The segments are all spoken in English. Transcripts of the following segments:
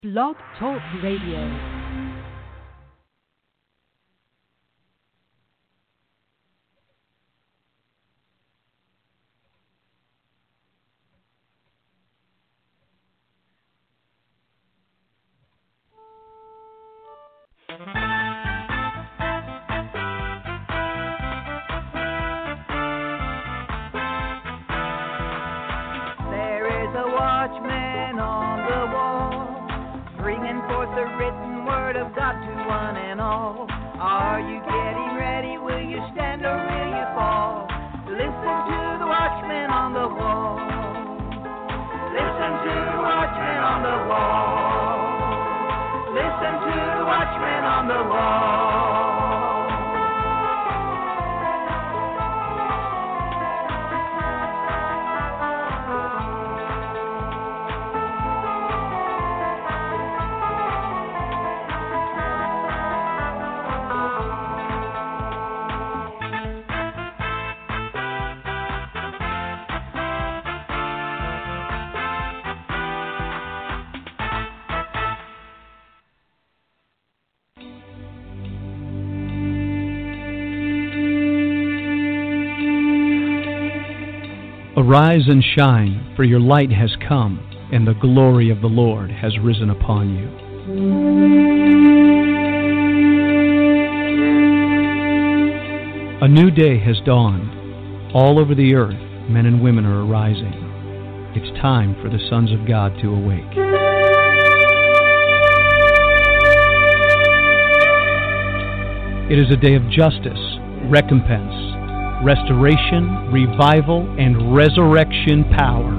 Blog Talk Radio. Arise and shine, for your light has come, and the glory of the Lord has risen upon you. A new day has dawned. All over the earth, men and women are arising. It's time for the sons of God to awake. It is a day of justice, recompense, restoration, revival, and resurrection power.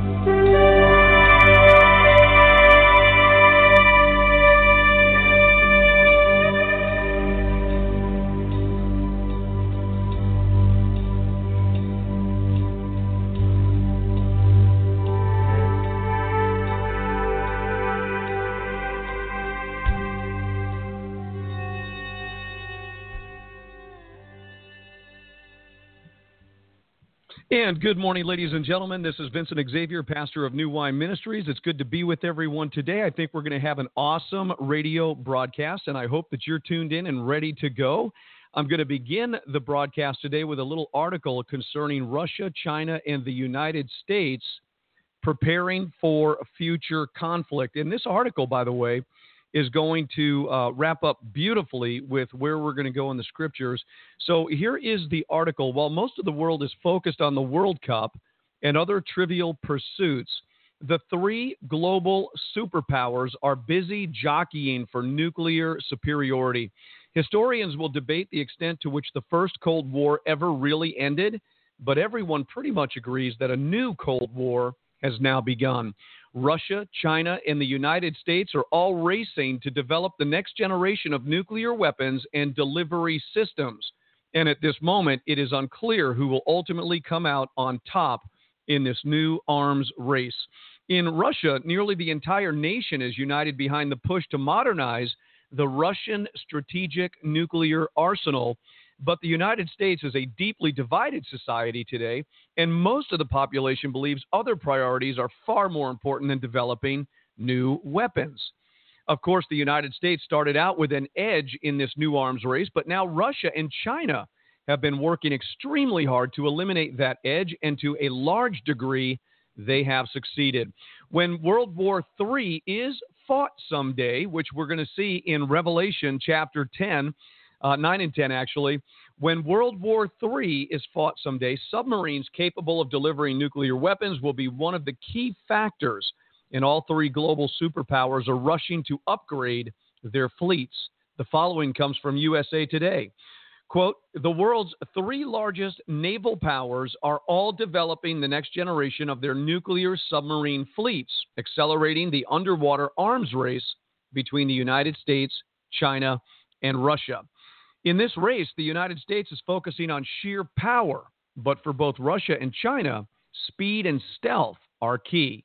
And good morning, ladies and gentlemen. This is Vincent Xavier, pastor of New Wine Ministries. It's good to be with everyone today. I think we're going to have an awesome radio broadcast, and I hope that you're tuned in and ready to go. I'm going to begin the broadcast today with a little article concerning Russia, China, and the United States preparing for future conflict. And this article, by the way, is going to wrap up beautifully with where we're going to go in the scriptures. So here is the article. While most of the world is focused on the World Cup and other trivial pursuits, the three global superpowers are busy jockeying for nuclear superiority. Historians will debate the extent to which the first Cold War ever really ended, but everyone pretty much agrees that a new Cold War has now begun. Russia, China, and the United States are all racing to develop the next generation of nuclear weapons and delivery systems. And at this moment, it is unclear who will ultimately come out on top in this new arms race. In Russia, nearly the entire nation is united behind the push to modernize the Russian strategic nuclear arsenal. But the United States is a deeply divided society today, and most of the population believes other priorities are far more important than developing new weapons. Of course, the United States started out with an edge in this new arms race, but now Russia and China have been working extremely hard to eliminate that edge, and to a large degree, they have succeeded. When World War III is fought someday, which we're going to see in Revelation chapter 10, 9 and 10 actually, when World War III is fought someday, submarines capable of delivering nuclear weapons will be one of the key factors, and all three global superpowers are rushing to upgrade their fleets. The following comes from USA Today. Quote, the world's three largest naval powers are all developing the next generation of their nuclear submarine fleets, accelerating the underwater arms race between the United States, China, and Russia. In this race, the United States is focusing on sheer power, but for both Russia and China, speed and stealth are key.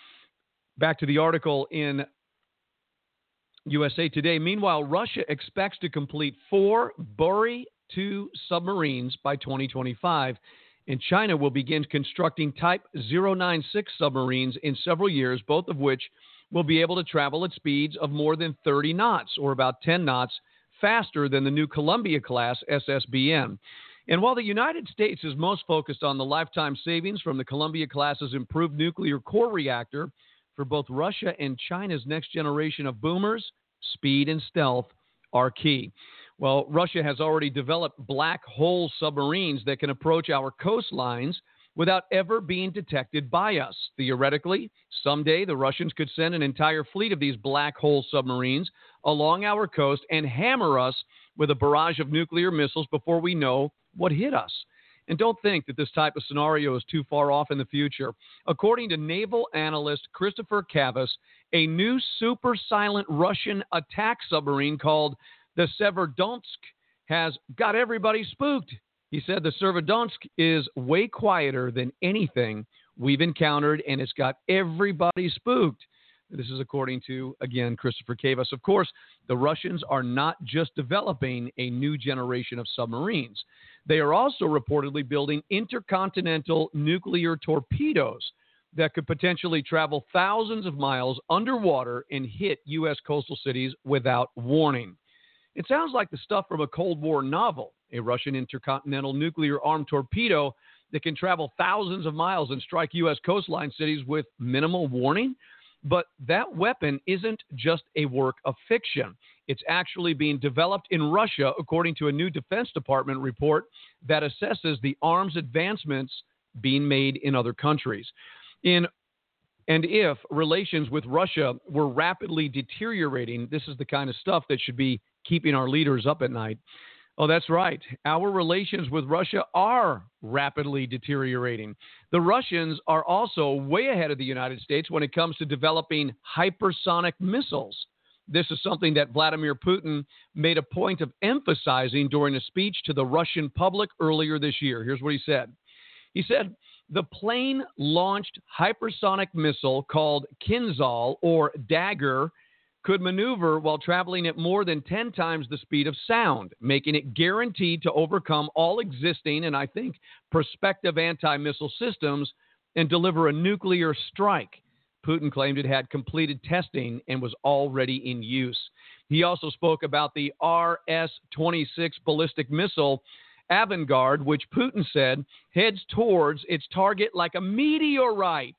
Back to the article in USA Today. Meanwhile, Russia expects to complete 4 Bury 2 submarines by 2025, and China will begin constructing Type 096 submarines in several years, both of which will be able to travel at speeds of more than 30 knots, or about 10 knots faster than the new Columbia-class SSBN. And while the United States is most focused on the lifetime savings from the Columbia-class's improved nuclear core reactor, for both Russia and China's next generation of boomers, speed and stealth are key. Well, Russia has already developed black hole submarines that can approach our coastlines without ever being detected by us. Theoretically, someday the Russians could send an entire fleet of these black hole submarines along our coast and hammer us with a barrage of nuclear missiles before we know what hit us. And don't think that this type of scenario is too far off in the future. According to naval analyst Christopher Cavus, a new super silent Russian attack submarine called the Severodonetsk has got everybody spooked. He said the Severodonetsk is way quieter than anything we've encountered, and it's got everybody spooked. This is according to, again, Christopher Cavus. Of course, the Russians are not just developing a new generation of submarines. They are also reportedly building intercontinental nuclear torpedoes that could potentially travel thousands of miles underwater and hit U.S. coastal cities without warning. It sounds like the stuff from a Cold War novel, a Russian intercontinental nuclear armed torpedo that can travel thousands of miles and strike U.S. coastline cities with minimal warning. But that weapon isn't just a work of fiction. It's actually being developed in Russia, according to a new Defense Department report that assesses the arms advancements being made in other countries. If relations with Russia were rapidly deteriorating, this is the kind of stuff that should be keeping our leaders up at night. Oh, that's right. Our relations with Russia are rapidly deteriorating. The Russians are also way ahead of the United States when it comes to developing hypersonic missiles. This is something that Vladimir Putin made a point of emphasizing during a speech to the Russian public earlier this year. Here's what he said. He said, the plane-launched hypersonic missile called Kinzhal, or Dagger, could maneuver while traveling at more than 10 times the speed of sound, making it guaranteed to overcome all existing and, I think, prospective anti-missile systems and deliver a nuclear strike. Putin claimed it had completed testing and was already in use. He also spoke about the RS-26 ballistic missile Avangard, which Putin said heads towards its target like a meteorite.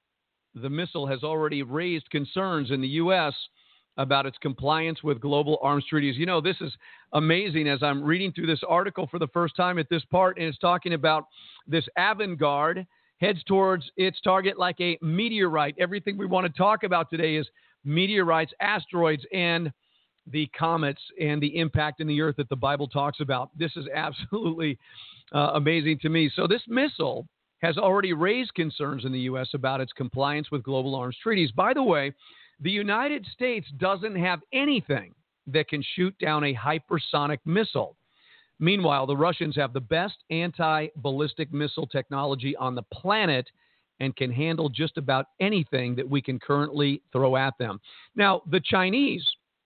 The missile has already raised concerns in the U.S. about its compliance with global arms treaties. You know, this is amazing as I'm reading through this article for the first time at this part, and it's talking about this Avangard heads towards its target like a meteorite. Everything we want to talk about today is meteorites, asteroids, and the comets and the impact in the earth that the Bible talks about. This is absolutely amazing to me. So this missile has already raised concerns in the U.S. about its compliance with global arms treaties. By the way, the United States doesn't have anything that can shoot down a hypersonic missile. Meanwhile, the Russians have the best anti-ballistic missile technology on the planet and can handle just about anything that we can currently throw at them. Now, the Chinese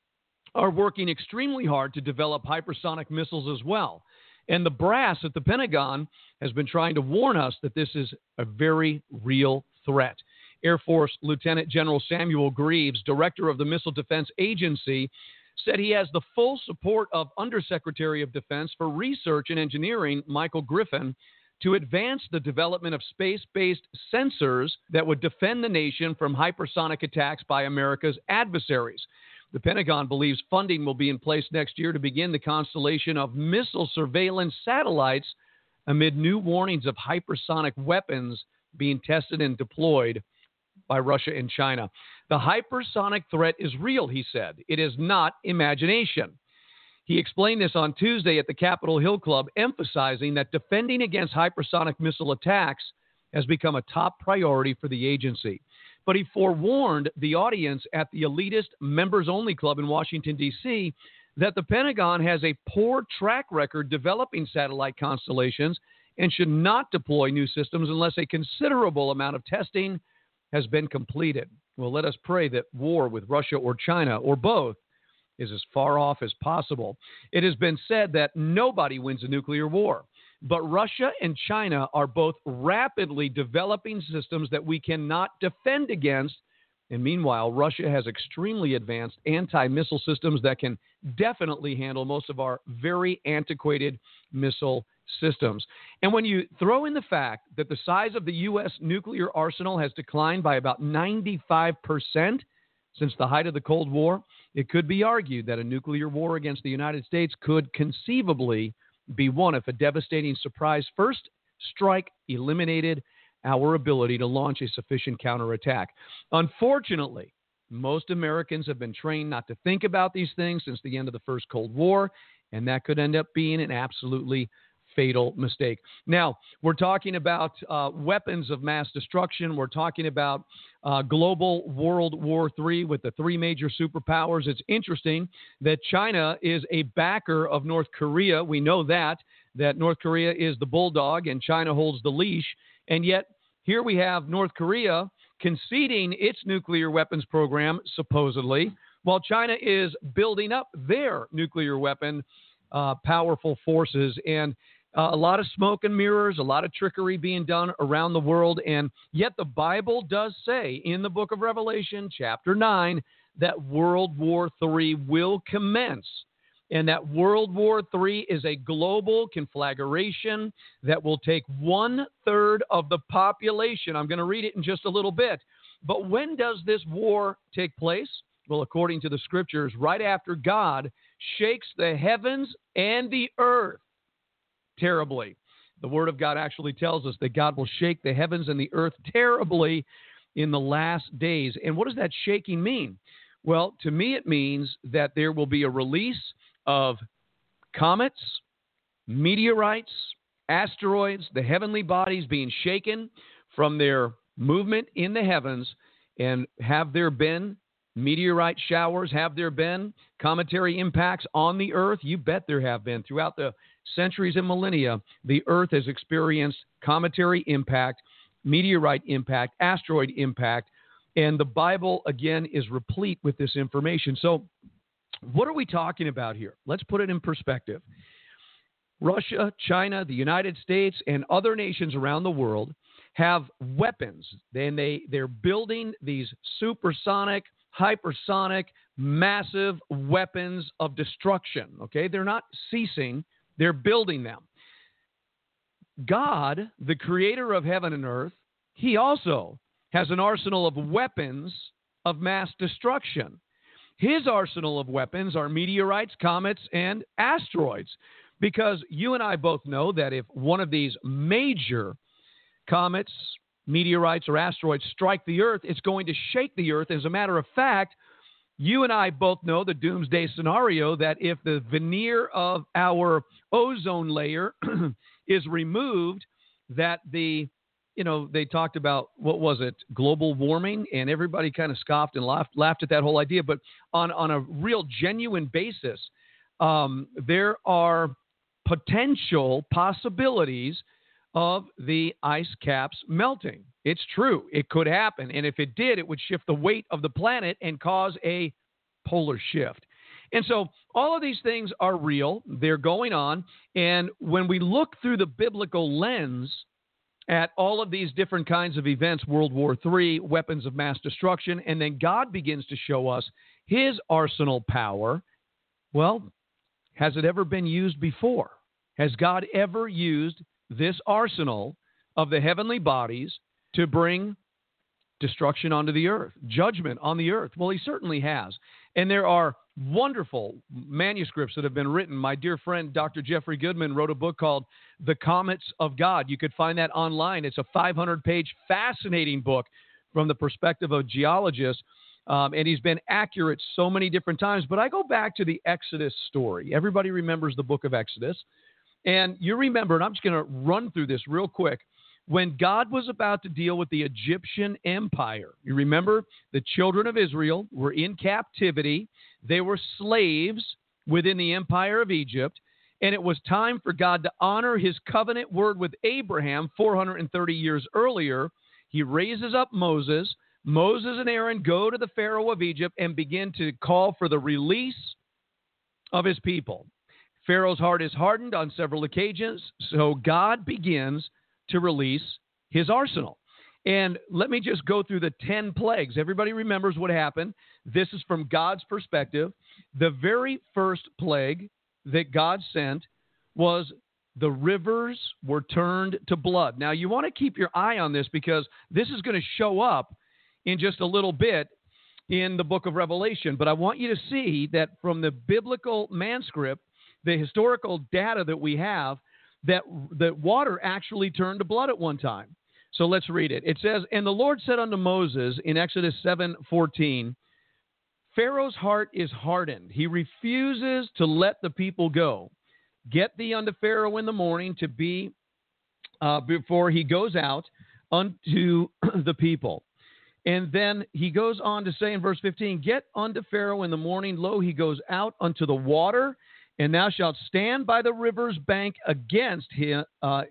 are working extremely hard to develop hypersonic missiles as well. And the brass at the Pentagon has been trying to warn us that this is a very real threat. Air Force Lieutenant General Samuel Greaves, director of the Missile Defense Agency, said he has the full support of Undersecretary of Defense for Research and Engineering, Michael Griffin, to advance the development of space-based sensors that would defend the nation from hypersonic attacks by America's adversaries. The Pentagon believes funding will be in place next year to begin the constellation of missile surveillance satellites amid new warnings of hypersonic weapons being tested and deployed by Russia and China. The hypersonic threat is real, he said. It is not imagination. He explained this on Tuesday at the Capitol Hill Club, emphasizing that defending against hypersonic missile attacks has become a top priority for the agency. But he forewarned the audience at the elitist members-only club in Washington, D.C., that the Pentagon has a poor track record developing satellite constellations and should not deploy new systems unless a considerable amount of testing has been completed. Well, let us pray that war with Russia or China or both is as far off as possible. It has been said that nobody wins a nuclear war, but Russia and China are both rapidly developing systems that we cannot defend against, And meanwhile, Russia has extremely advanced anti-missile systems that can definitely handle most of our very antiquated missile systems. And when you throw in the fact that the size of the U.S. nuclear arsenal has declined by about 95% since the height of the Cold War, it could be argued that a nuclear war against the United States could conceivably be won if a devastating surprise first strike eliminated our ability to launch a sufficient counterattack. Unfortunately, most Americans have been trained not to think about these things since the end of the first Cold War, and that could end up being an absolutely fatal mistake. Now, we're talking about weapons of mass destruction. We're talking about global World War III with the three major superpowers. It's interesting that China is a backer of North Korea. We know that North Korea is the bulldog and China holds the leash. And yet, here we have North Korea conceding its nuclear weapons program, supposedly, while China is building up their nuclear weapon powerful forces. And a lot of smoke and mirrors, a lot of trickery being done around the world. And yet the Bible does say in the book of Revelation, chapter 9, that World War III will commence. And that World War III is a global conflagration that will take 1/3 of the population. I'm going to read it in just a little bit. But when does this war take place? Well, according to the scriptures, right after God shakes the heavens and the earth terribly. The word of God actually tells us that God will shake the heavens and the earth terribly in the last days. And what does that shaking mean? Well, to me, it means that there will be a release of comets, meteorites, asteroids, the heavenly bodies being shaken from their movement in the heavens. And have there been meteorite showers? Have there been cometary impacts on the earth? You bet there have been. Throughout the centuries and millennia, the earth has experienced cometary impact, meteorite impact, asteroid impact. And the Bible, again, is replete with this information. So what are we talking about here? Let's put it in perspective. Russia, China, the United States, and other nations around the world have weapons. They're building these supersonic, hypersonic, massive weapons of destruction. Okay? They're not ceasing. They're building them. God, the creator of heaven and earth, he also has an arsenal of weapons of mass destruction. His arsenal of weapons are meteorites, comets, and asteroids. Because you and I both know that if one of these major comets, meteorites, or asteroids strike the earth, it's going to shake the earth. As a matter of fact, you and I both know the doomsday scenario that if the veneer of our ozone layer is removed, that they talked about, what was it, global warming, and everybody kind of scoffed and laughed at that whole idea. But on a real genuine basis, there are potential possibilities of the ice caps melting. It's true. It could happen. And if it did, it would shift the weight of the planet and cause a polar shift. And so all of these things are real. They're going on. And when we look through the biblical lens at all of these different kinds of events, World War III, weapons of mass destruction, and then God begins to show us his arsenal power, well, has it ever been used before? Has God ever used this arsenal of the heavenly bodies to bring destruction onto the earth, judgment on the earth? Well, he certainly has. And there are wonderful manuscripts that have been written. My dear friend, Dr. Jeffrey Goodman, wrote a book called The Comets of God. You could find that online. It's a 500-page fascinating book from the perspective of geologists. And he's been accurate so many different times. But I go back to the Exodus story. Everybody remembers the book of Exodus. And you remember, and I'm just going to run through this real quick, when God was about to deal with the Egyptian empire. You remember the children of Israel were in captivity. They were slaves within the empire of Egypt. And it was time for God to honor his covenant word with Abraham 430 years earlier. He raises up Moses. Moses and Aaron go to the Pharaoh of Egypt and begin to call for the release of his people. Pharaoh's heart is hardened on several occasions, so God begins to release his arsenal. And let me just go through the 10 plagues. Everybody remembers what happened. This is from God's perspective. The very first plague that God sent was the rivers were turned to blood. Now, you want to keep your eye on this because this is going to show up in just a little bit in the book of Revelation. But I want you to see that from the biblical manuscript, the historical data that we have, that water actually turned to blood at one time. So let's read it. It says, "And the Lord said unto Moses in Exodus 7:14, Pharaoh's heart is hardened. He refuses to let the people go. Get thee unto Pharaoh in the morning to be before he goes out unto the people." And then he goes on to say in verse 15, "Get unto Pharaoh in the morning, lo, he goes out unto the water, and thou shalt stand by the river's bank against him as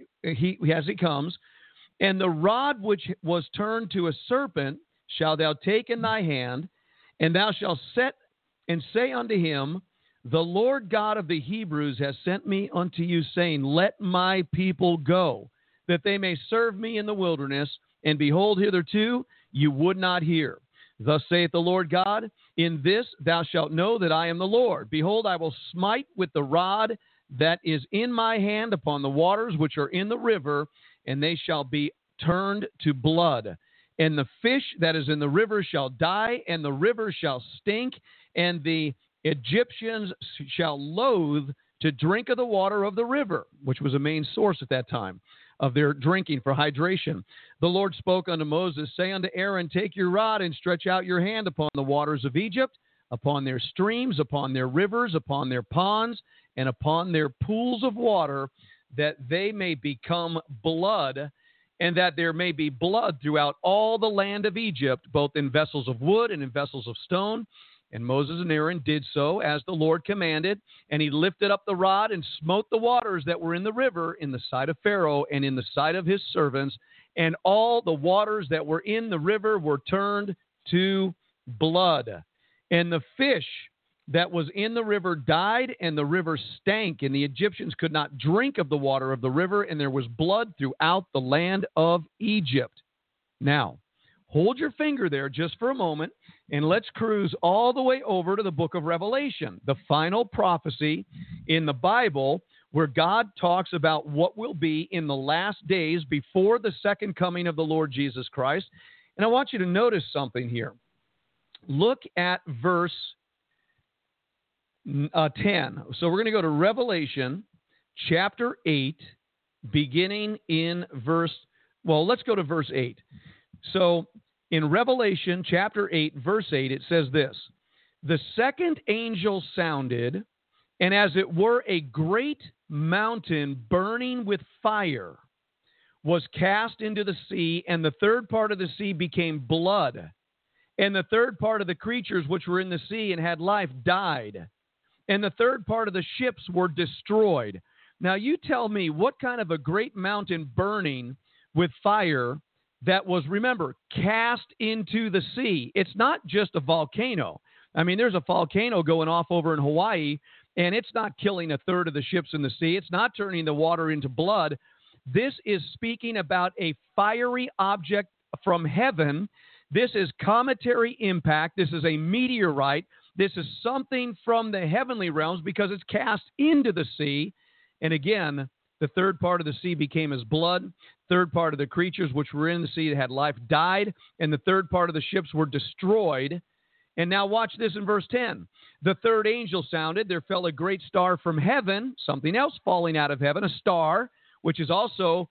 he comes. And the rod which was turned to a serpent shalt thou take in thy hand, and thou shalt set and say unto him, The Lord God of the Hebrews has sent me unto you, saying, Let my people go, that they may serve me in the wilderness. And behold, hitherto you would not hear. Thus saith the Lord God, In this thou shalt know that I am the Lord. Behold, I will smite with the rod that is in my hand upon the waters which are in the river, and they shall be turned to blood. And the fish that is in the river shall die, and the river shall stink, and the Egyptians shall loathe to drink of the water of the river," which was a main source at that time of their drinking for hydration. "The Lord spoke unto Moses, say unto Aaron, Take your rod and stretch out your hand upon the waters of Egypt, upon their streams, upon their rivers, upon their ponds, and upon their pools of water, that they may become blood, and that there may be blood throughout all the land of Egypt, both in vessels of wood and in vessels of stone. And Moses and Aaron did so as the Lord commanded, and he lifted up the rod and smote the waters that were in the river in the sight of Pharaoh and in the sight of his servants, and all the waters that were in the river were turned to blood. And the fish that was in the river died, and the river stank, and the Egyptians could not drink of the water of the river, and there was blood throughout the land of Egypt." Now, hold your finger there just for a moment, and let's cruise all the way over to the book of Revelation, the final prophecy in the Bible where God talks about what will be in the last days before the second coming of the Lord Jesus Christ. And I want you to notice something here. Look at verse 10. So we're going to go to Revelation chapter 8, beginning in let's go to verse 8. So in Revelation chapter 8, verse 8, it says this: "The second angel sounded, and as it were a great mountain burning with fire was cast into the sea, and the third part of the sea became blood. And the third part of the creatures which were in the sea and had life died. And the third part of the ships were destroyed." Now you tell me what kind of a great mountain burning with fire that was, remember, cast into the sea. It's not just a volcano. I mean, there's a volcano going off over in Hawaii, and it's not killing a third of the ships in the sea. It's not turning the water into blood. This is speaking about a fiery object from heaven. This is cometary impact. This is a meteorite. This is something from the heavenly realms because it's cast into the sea. And again, the third part of the sea became as blood. Third part of the creatures which were in the sea that had life died. And the third part of the ships were destroyed. And now watch this in verse 10. "The third angel sounded. There fell a great star from heaven," something else falling out of heaven, a star, which is also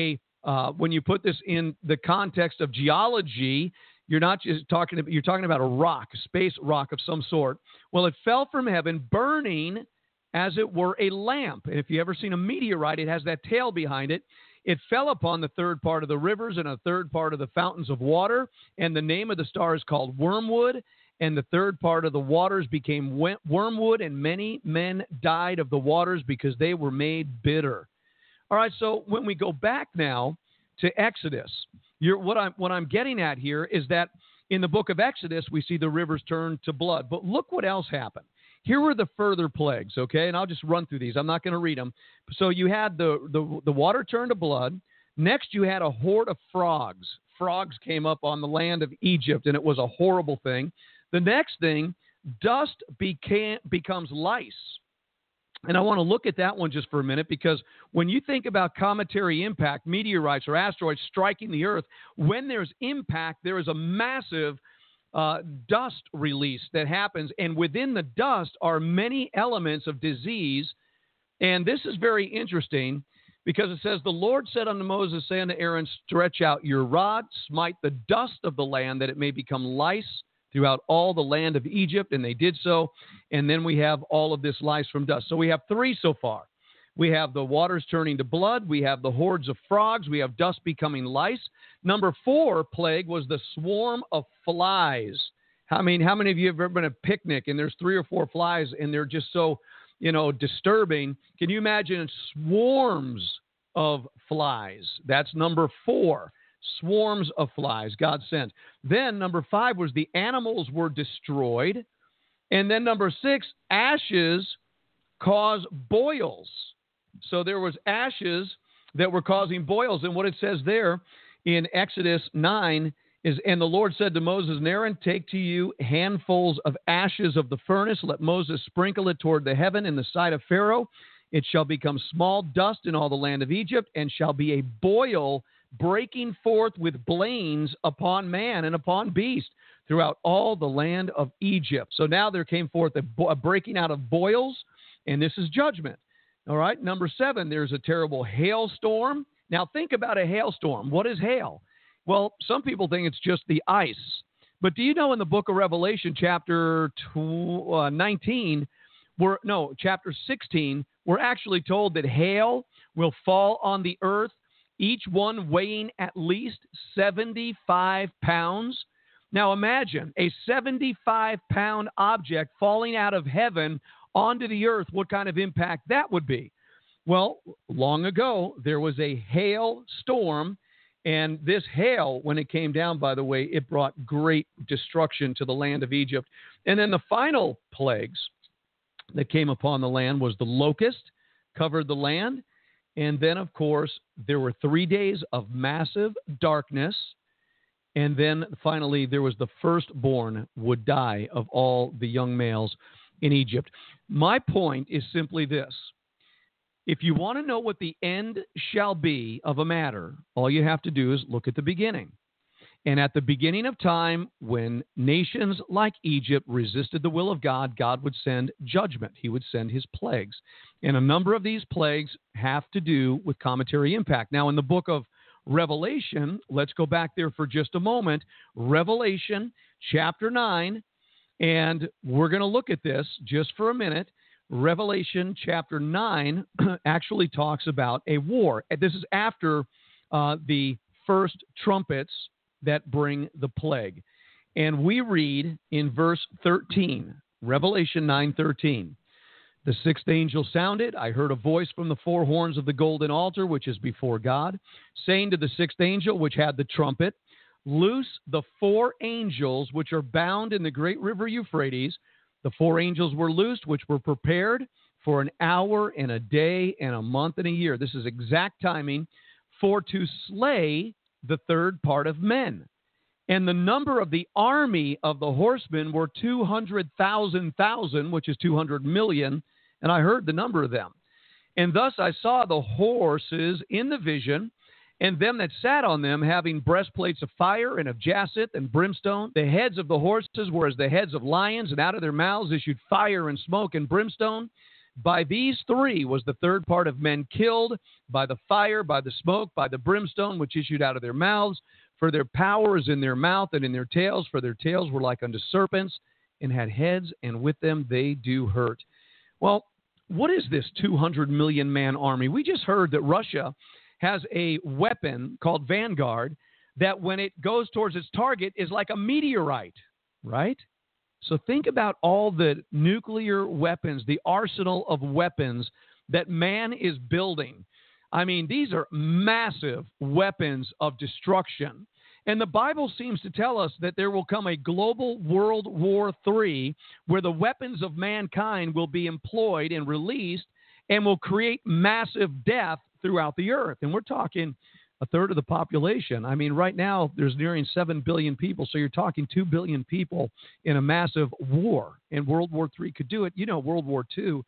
when you put this in the context of geology, you're talking about a rock, a space rock of some sort. Well, it fell from heaven, burning as it were a lamp. And if you've ever seen a meteorite, it has that tail behind it. It fell upon the third part of the rivers and a third part of the fountains of water. And the name of the star is called Wormwood. And the third part of the waters became wormwood, and many men died of the waters because they were made bitter. All right, so when we go back now to Exodus, what I'm getting at here is that in the book of Exodus, we see the rivers turn to blood. But look what else happened. Here were the further plagues, okay? And I'll just run through these. I'm not going to read them. So you had the water turn to blood. Next, you had a horde of frogs. frogs came up on the land of Egypt, and it was a horrible thing. The next thing, dust becomes lice. And I want to look at that one just for a minute, because when you think about cometary impact, meteorites or asteroids striking the Earth, when there's impact, there is a massive dust release that happens. And within the dust are many elements of disease. And this is very interesting, because it says, the Lord said unto Moses, say unto Aaron, stretch out your rod, smite the dust of the land, that it may become lice throughout all the land of Egypt. And they did so. And then we have all of this lice from dust. So we have three so far. We have the waters turning to blood. We have the hordes of frogs. We have dust becoming lice. Number 4 plague was the swarm of flies. I mean, how many of you have ever been at a picnic and there's 3 or 4 flies and they're just so, disturbing? Can you imagine swarms of flies? That's number 4. Swarms of flies God sent. Then number 5 was the animals were destroyed. And then number 6, ashes cause boils. So there was ashes that were causing boils. And what it says there in Exodus 9 is, and the Lord said to Moses and Aaron, take to you handfuls of ashes of the furnace. Let Moses sprinkle it toward the heaven in the sight of Pharaoh. It shall become small dust in all the land of Egypt, and shall be a boil breaking forth with blains upon man and upon beast throughout all the land of Egypt. So now there came forth a breaking out of boils, and this is judgment. All right, number 7, there's a terrible hailstorm. Now think about a hailstorm. What is hail? Well, some people think it's just the ice. But do you know in the book of Revelation, chapter 16, we're actually told that hail will fall on the earth, each one weighing at least 75 pounds. Now imagine a 75-pound object falling out of heaven onto the earth. What kind of impact that would be? Well, long ago, there was a hail storm, and this hail, when it came down, by the way, it brought great destruction to the land of Egypt. And then the final plagues that came upon the land was the locust, covered the land. And then, of course, there were 3 days of massive darkness. And then finally, there was the firstborn would die of all the young males in Egypt. My point is simply this. If you want to know what the end shall be of a matter, all you have to do is look at the beginning. And at the beginning of time, when nations like Egypt resisted the will of God, God would send judgment. He would send his plagues. And a number of these plagues have to do with cometary impact. Now, in the book of Revelation, let's go back there for just a moment. Revelation chapter 9, and we're going to look at this just for a minute. Revelation chapter 9 actually talks about a war. This is after the first trumpets that bring the plague. And we read in verse 13, Revelation 9:13. The sixth angel sounded. I heard a voice from the 4 horns of the golden altar, which is before God, saying to the sixth angel, which had the trumpet, loose the 4 angels which are bound in the great river Euphrates. The 4 angels were loosed, which were prepared for an hour and a day and a month and a year. This is exact timing for to slay the third part of men. And the number of the army of the horsemen were 200,000, which is 200 million. And I heard the number of them. And thus I saw the horses in the vision, and them that sat on them having breastplates of fire and of jacinth and brimstone. The heads of the horses were as the heads of lions, and out of their mouths issued fire and smoke and brimstone. By these 3 was the third part of men killed, by the fire, by the smoke, by the brimstone, which issued out of their mouths. For their power is in their mouth and in their tails, for their tails were like unto serpents, and had heads, and with them they do hurt. Well, what is this 200 million man army? We just heard that Russia has a weapon called Vanguard that when it goes towards its target is like a meteorite, right? So think about all the nuclear weapons, the arsenal of weapons that man is building. I mean, these are massive weapons of destruction. And the Bible seems to tell us that there will come a global World War III where the weapons of mankind will be employed and released and will create massive death throughout the earth. And we're talking a third of the population. I mean, right now there's nearing 7 billion people. So you're talking 2 billion people in a massive war. And World War III could do it. You know, World War II,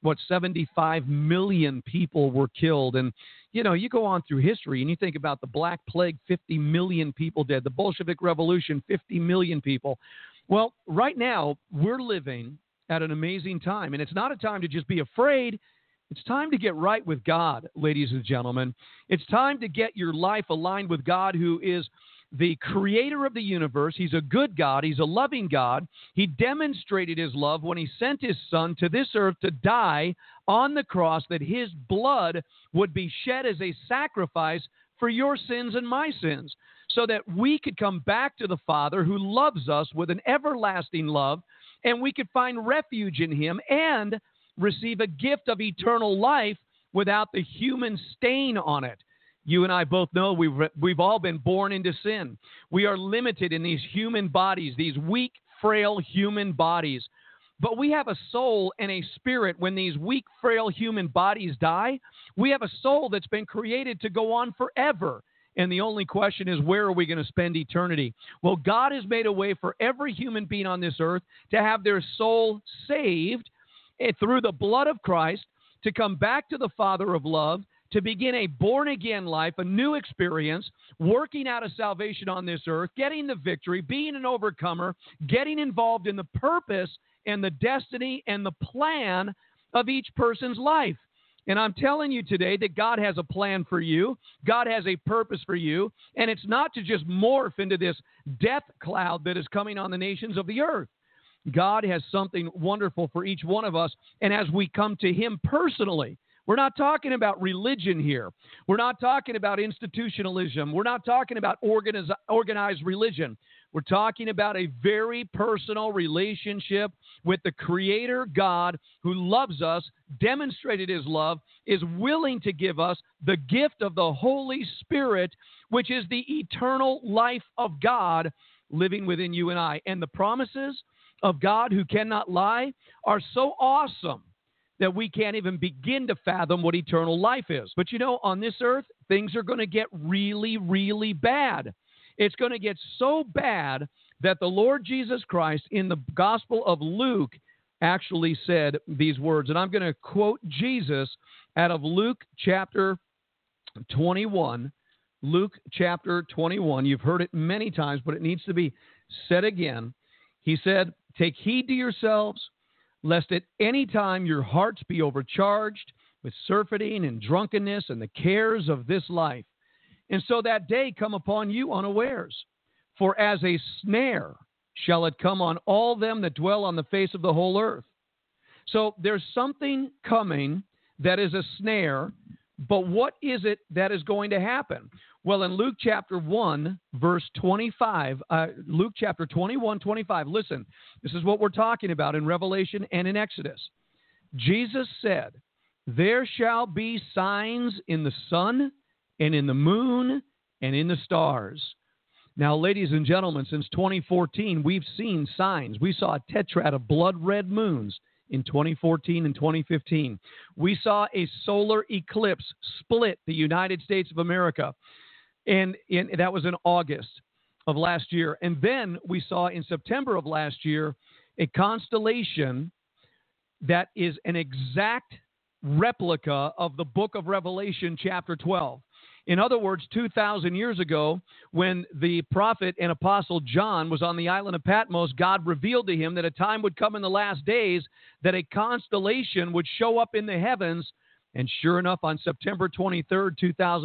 75 million people were killed. And, you know, you go on through history and you think about the Black Plague, 50 million people dead. The Bolshevik Revolution, 50 million people. Well, right now we're living at an amazing time. And it's not a time to just be afraid. It's time to get right with God, ladies and gentlemen. It's time to get your life aligned with God, who is the creator of the universe. He's a good God. He's a loving God. He demonstrated his love when he sent his son to this earth to die on the cross, that his blood would be shed as a sacrifice for your sins and my sins, so that we could come back to the Father who loves us with an everlasting love, and we could find refuge in him and receive a gift of eternal life without the human stain on it. You and I both know we've all been born into sin. We are limited in these human bodies, these weak, frail human bodies. But we have a soul and a spirit. When these weak, frail human bodies die, we have a soul that's been created to go on forever. And the only question is, where are we going to spend eternity? Well, God has made a way for every human being on this earth to have their soul saved through the blood of Christ, to come back to the Father of love, to begin a born-again life, a new experience, working out a salvation on this earth, getting the victory, being an overcomer, getting involved in the purpose and the destiny and the plan of each person's life. And I'm telling you today that God has a plan for you. God has a purpose for you. And it's not to just morph into this death cloud that is coming on the nations of the earth. God has something wonderful for each one of us. And as we come to him personally, we're not talking about religion here. We're not talking about institutionalism. We're not talking about organized religion. We're talking about a very personal relationship with the Creator God, who loves us, demonstrated his love, is willing to give us the gift of the Holy Spirit, which is the eternal life of God living within you and I. And the promises of God, who cannot lie, are so awesome that we can't even begin to fathom what eternal life is. But you know, on this earth, things are going to get really, really bad. It's going to get so bad that the Lord Jesus Christ in the Gospel of Luke actually said these words. And I'm going to quote Jesus out of Luke chapter 21. Luke chapter 21. You've heard it many times, but it needs to be said again. He said, "Take heed to yourselves, lest at any time your hearts be overcharged with surfeiting and drunkenness and the cares of this life. And so that day come upon you unawares. For as a snare shall it come on all them that dwell on the face of the whole earth." So there's something coming that is a snare, but what is it that is going to happen? Well, in Luke chapter 1, verse 25, Luke chapter 21, 25, listen, this is what we're talking about in Revelation and in Exodus. Jesus said, "There shall be signs in the sun and in the moon and in the stars." Now, ladies and gentlemen, since 2014, we've seen signs. We saw a tetrad of blood-red moons in 2014 and 2015. We saw a solar eclipse split the United States of America. And that was in August of last year. And then we saw in September of last year a constellation that is an exact replica of the book of Revelation chapter 12. In other words, 2,000 years ago, when the prophet and apostle John was on the island of Patmos, God revealed to him that a time would come in the last days that a constellation would show up in the heavens. And sure enough, on September 23rd,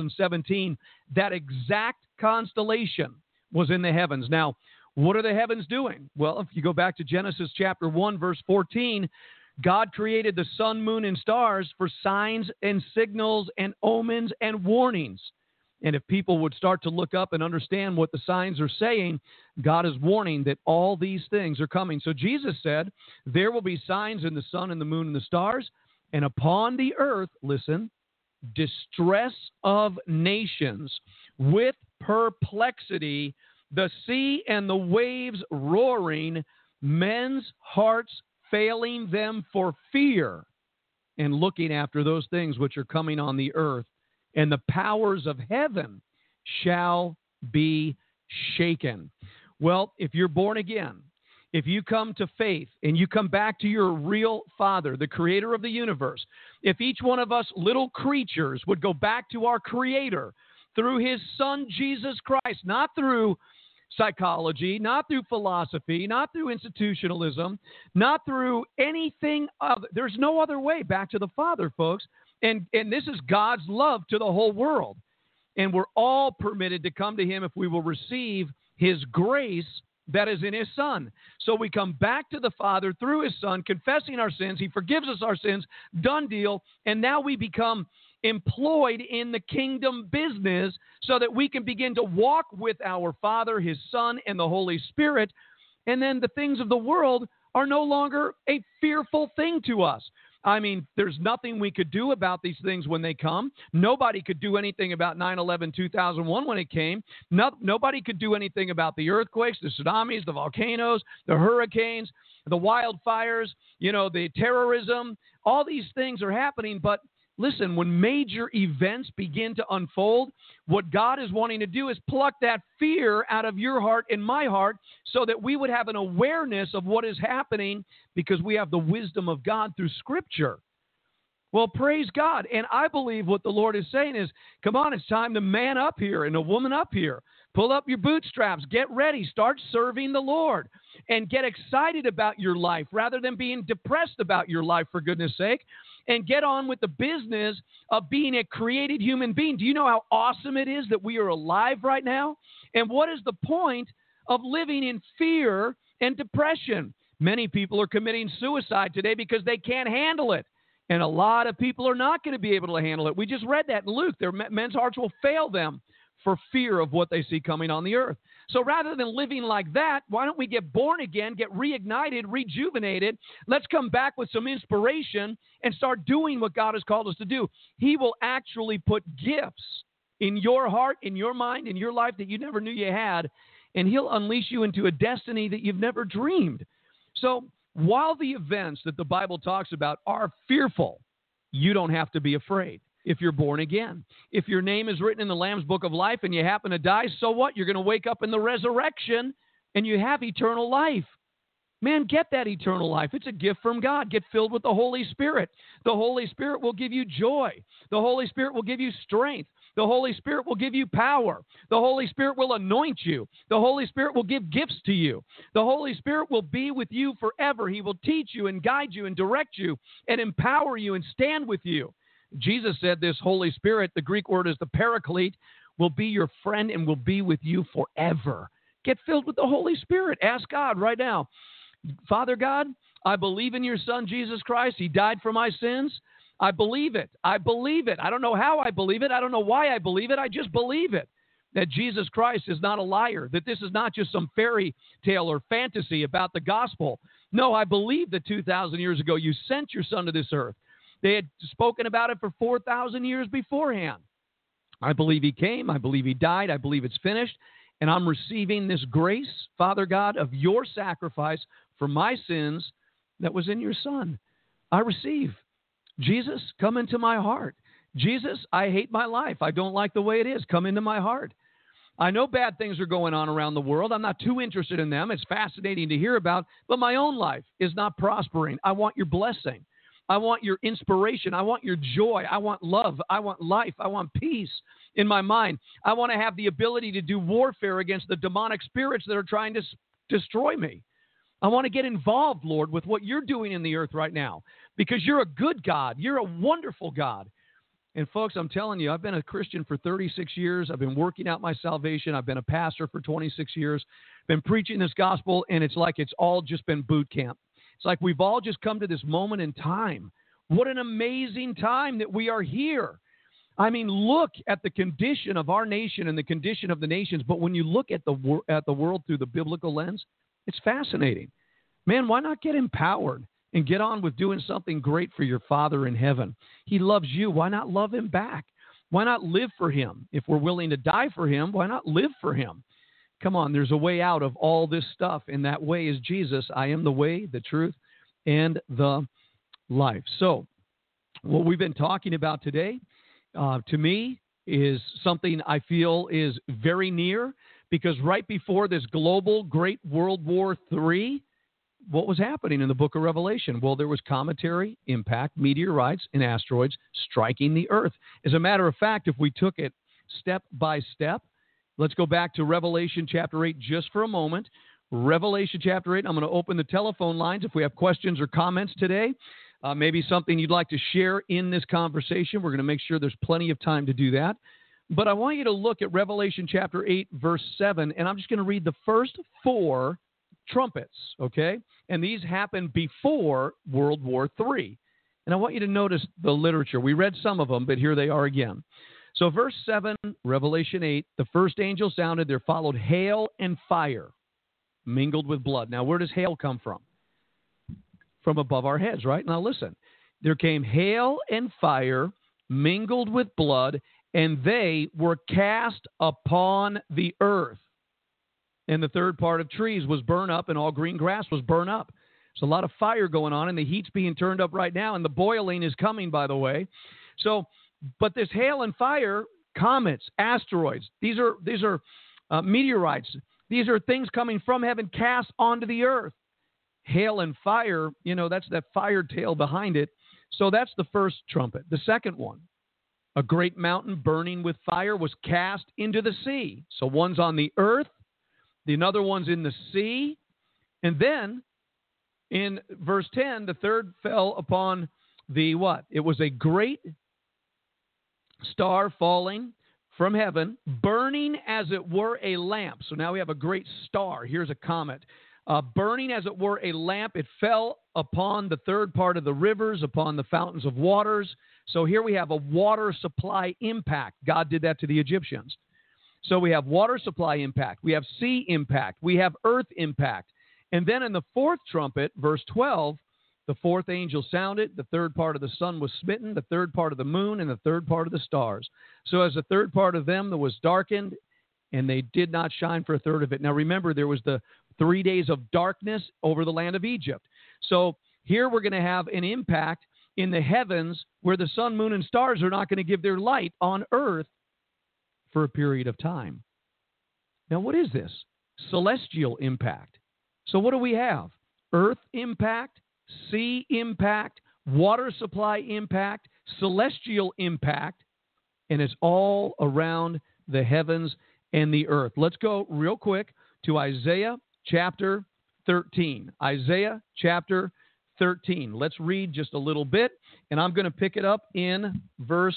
2017, that exact constellation was in the heavens. Now, what are the heavens doing? Well, if you go back to Genesis chapter 1, verse 14, God created the sun, moon, and stars for signs and signals and omens and warnings. And if people would start to look up and understand what the signs are saying, God is warning that all these things are coming. So Jesus said, there will be signs in the sun and the moon and the stars, and upon the earth, listen, distress of nations with perplexity, the sea and the waves roaring, men's hearts failing them for fear and looking after those things which are coming on the earth. And the powers of heaven shall be shaken. Well, if you're born again, if you come to faith and you come back to your real Father, the creator of the universe, if each one of us little creatures would go back to our Creator through his Son, Jesus Christ, not through psychology, not through philosophy, not through institutionalism, not through anything other. There's no other way back to the Father, folks. And this is God's love to the whole world. And we're all permitted to come to him if we will receive his grace that is in his Son. So we come back to the Father through his Son, confessing our sins. He forgives us our sins. Done deal. And now we become employed in the kingdom business so that we can begin to walk with our Father, his Son, and the Holy Spirit. And then the things of the world are no longer a fearful thing to us. I mean, there's nothing we could do about these things when they come. Nobody could do anything about 9/11, 2001 when it came. Nobody could do anything about the earthquakes, the tsunamis, the volcanoes, the hurricanes, the wildfires, the terrorism. All these things are happening, but listen, when major events begin to unfold, what God is wanting to do is pluck that fear out of your heart and my heart so that we would have an awareness of what is happening because we have the wisdom of God through Scripture. Well, praise God. And I believe what the Lord is saying is, come on, it's time to man up here and a woman up here. Pull up your bootstraps. Get ready. Start serving the Lord and get excited about your life rather than being depressed about your life, for goodness sake. And get on with the business of being a created human being. Do you know how awesome it is that we are alive right now? And what is the point of living in fear and depression? Many people are committing suicide today because they can't handle it. And a lot of people are not going to be able to handle it. We just read that in Luke. Their men's hearts will fail them for fear of what they see coming on the earth. So rather than living like that, why don't we get born again, get reignited, rejuvenated? Let's come back with some inspiration and start doing what God has called us to do. He will actually put gifts in your heart, in your mind, in your life that you never knew you had, and he'll unleash you into a destiny that you've never dreamed. So while the events that the Bible talks about are fearful, you don't have to be afraid. If you're born again, if your name is written in the Lamb's Book of Life and you happen to die, so what? You're going to wake up in the resurrection and you have eternal life. Man, get that eternal life. It's a gift from God. Get filled with the Holy Spirit. The Holy Spirit will give you joy. The Holy Spirit will give you strength. The Holy Spirit will give you power. The Holy Spirit will anoint you. The Holy Spirit will give gifts to you. The Holy Spirit will be with you forever. He will teach you and guide you and direct you and empower you and stand with you. Jesus said this Holy Spirit, the Greek word is the Paraclete, will be your friend and will be with you forever. Get filled with the Holy Spirit. Ask God right now, Father God, I believe in your Son, Jesus Christ. He died for my sins. I believe it. I believe it. I don't know how I believe it. I don't know why I believe it. I just believe it. That Jesus Christ is not a liar, that this is not just some fairy tale or fantasy about the gospel. No, I believe that 2,000 years ago you sent your Son to this earth. They had spoken about it for 4,000 years beforehand. I believe he came. I believe he died. I believe it's finished. And I'm receiving this grace, Father God, of your sacrifice for my sins that was in your Son. I receive. Jesus, come into my heart. Jesus, I hate my life. I don't like the way it is. Come into my heart. I know bad things are going on around the world. I'm not too interested in them. It's fascinating to hear about, but my own life is not prospering. I want your blessing. I want your inspiration. I want your joy. I want love. I want life. I want peace in my mind. I want to have the ability to do warfare against the demonic spirits that are trying to destroy me. I want to get involved, Lord, with what you're doing in the earth right now because you're a good God. You're a wonderful God. And folks, I'm telling you, I've been a Christian for 36 years. I've been working out my salvation. I've been a pastor for 26 years, been preaching this gospel, and it's like it's all just been boot camp. It's like we've all just come to this moment in time. What an amazing time that we are here. I mean, look at the condition of our nation and the condition of the nations. But when you look at the world through the biblical lens, it's fascinating. Man, why not get empowered and get on with doing something great for your Father in heaven? He loves you. Why not love him back? Why not live for him? If we're willing to die for him, why not live for him? Come on, there's a way out of all this stuff, and that way is Jesus. I am the way, the truth, and the life. So what we've been talking about today, to me, is something I feel is very near, because right before this global great World War III, what was happening in the book of Revelation? Well, there was cometary impact, meteorites and asteroids striking the earth. As a matter of fact, if we took it step by step, let's go back to Revelation chapter 8 just for a moment. Revelation chapter 8, I'm going to open the telephone lines. If we have questions or comments today, maybe something you'd like to share in this conversation, we're going to make sure there's plenty of time to do that. But I want you to look at Revelation chapter 8, verse 7, and I'm just going to read the first 4 trumpets, okay? And these happened before World War III. And I want you to notice the literature. We read some of them, but here they are again. So verse 7, Revelation 8, the first angel sounded, there followed hail and fire mingled with blood. Now, where does hail come from? From above our heads, right? Now, listen. There came hail and fire mingled with blood, and they were cast upon the earth. And the third part of trees was burned up, and all green grass was burned up. There's a lot of fire going on, and the heat's being turned up right now, and the boiling is coming, by the way. So, but this hail and fire, comets, asteroids, these are meteorites. These are things coming from heaven cast onto the earth. Hail and fire, that's that fire tail behind it. So that's the first trumpet. The second one, a great mountain burning with fire was cast into the sea. So one's on the earth, another one's in the sea. And then in verse 10, the third fell upon the what? It was a great star falling from heaven, burning as it were a lamp. So now we have a great star. Here's a comet. Burning as it were a lamp, it fell upon the third part of the rivers, upon the fountains of waters. So here we have a water supply impact. God did that to the Egyptians. So we have water supply impact. We have sea impact. We have earth impact. And then in the fourth trumpet, verse 12, the fourth angel sounded. The third part of the sun was smitten, the third part of the moon, and the third part of the stars. So as the third part of them that was darkened, and they did not shine for a third of it. Now remember, there was the 3 days of darkness over the land of Egypt. So here we're going to have an impact in the heavens where the sun, moon, and stars are not going to give their light on earth for a period of time. Now, what is this? Celestial impact. So what do we have? Earth impact, sea impact, water supply impact, celestial impact, and it's all around the heavens and the earth. Let's go real quick to Isaiah chapter 13. Isaiah chapter 13. Let's read just a little bit, and I'm going to pick it up in verse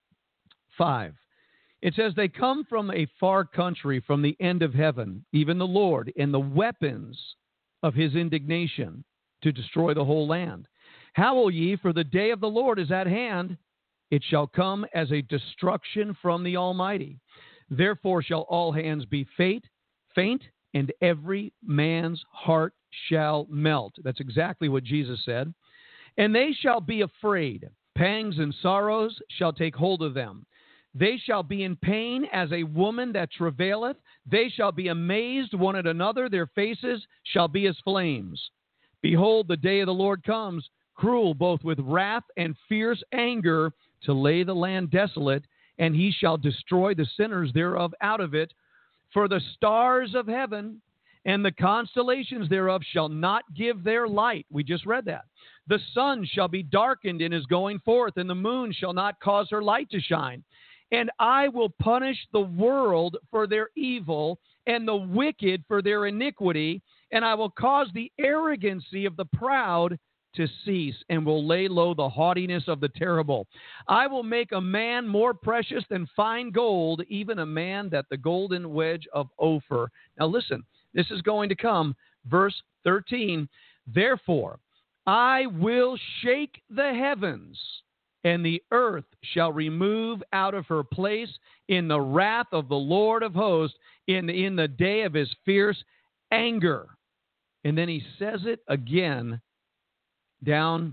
5. It says, they come from a far country, from the end of heaven, even the Lord, and the weapons of his indignation to destroy the whole land. Howl ye, for the day of the Lord is at hand. It shall come as a destruction from the Almighty. Therefore shall all hands be faint, and every man's heart shall melt. That's exactly what Jesus said. And they shall be afraid. Pangs and sorrows shall take hold of them. They shall be in pain as a woman that travaileth. They shall be amazed one at another. Their faces shall be as flames. Behold, the day of the Lord comes, cruel both with wrath and fierce anger, to lay the land desolate, and he shall destroy the sinners thereof out of it. For the stars of heaven and the constellations thereof shall not give their light. We just read that. The sun shall be darkened in his going forth, and the moon shall not cause her light to shine. And I will punish the world for their evil, and the wicked for their iniquity, and I will cause the arrogancy of the proud to cease, and will lay low the haughtiness of the terrible. I will make a man more precious than fine gold, even a man that the golden wedge of Ophir. Now listen, this is going to come, verse 13. Therefore, I will shake the heavens, and the earth shall remove out of her place in the wrath of the Lord of hosts, in the day of his fierce anger. And then he says it again down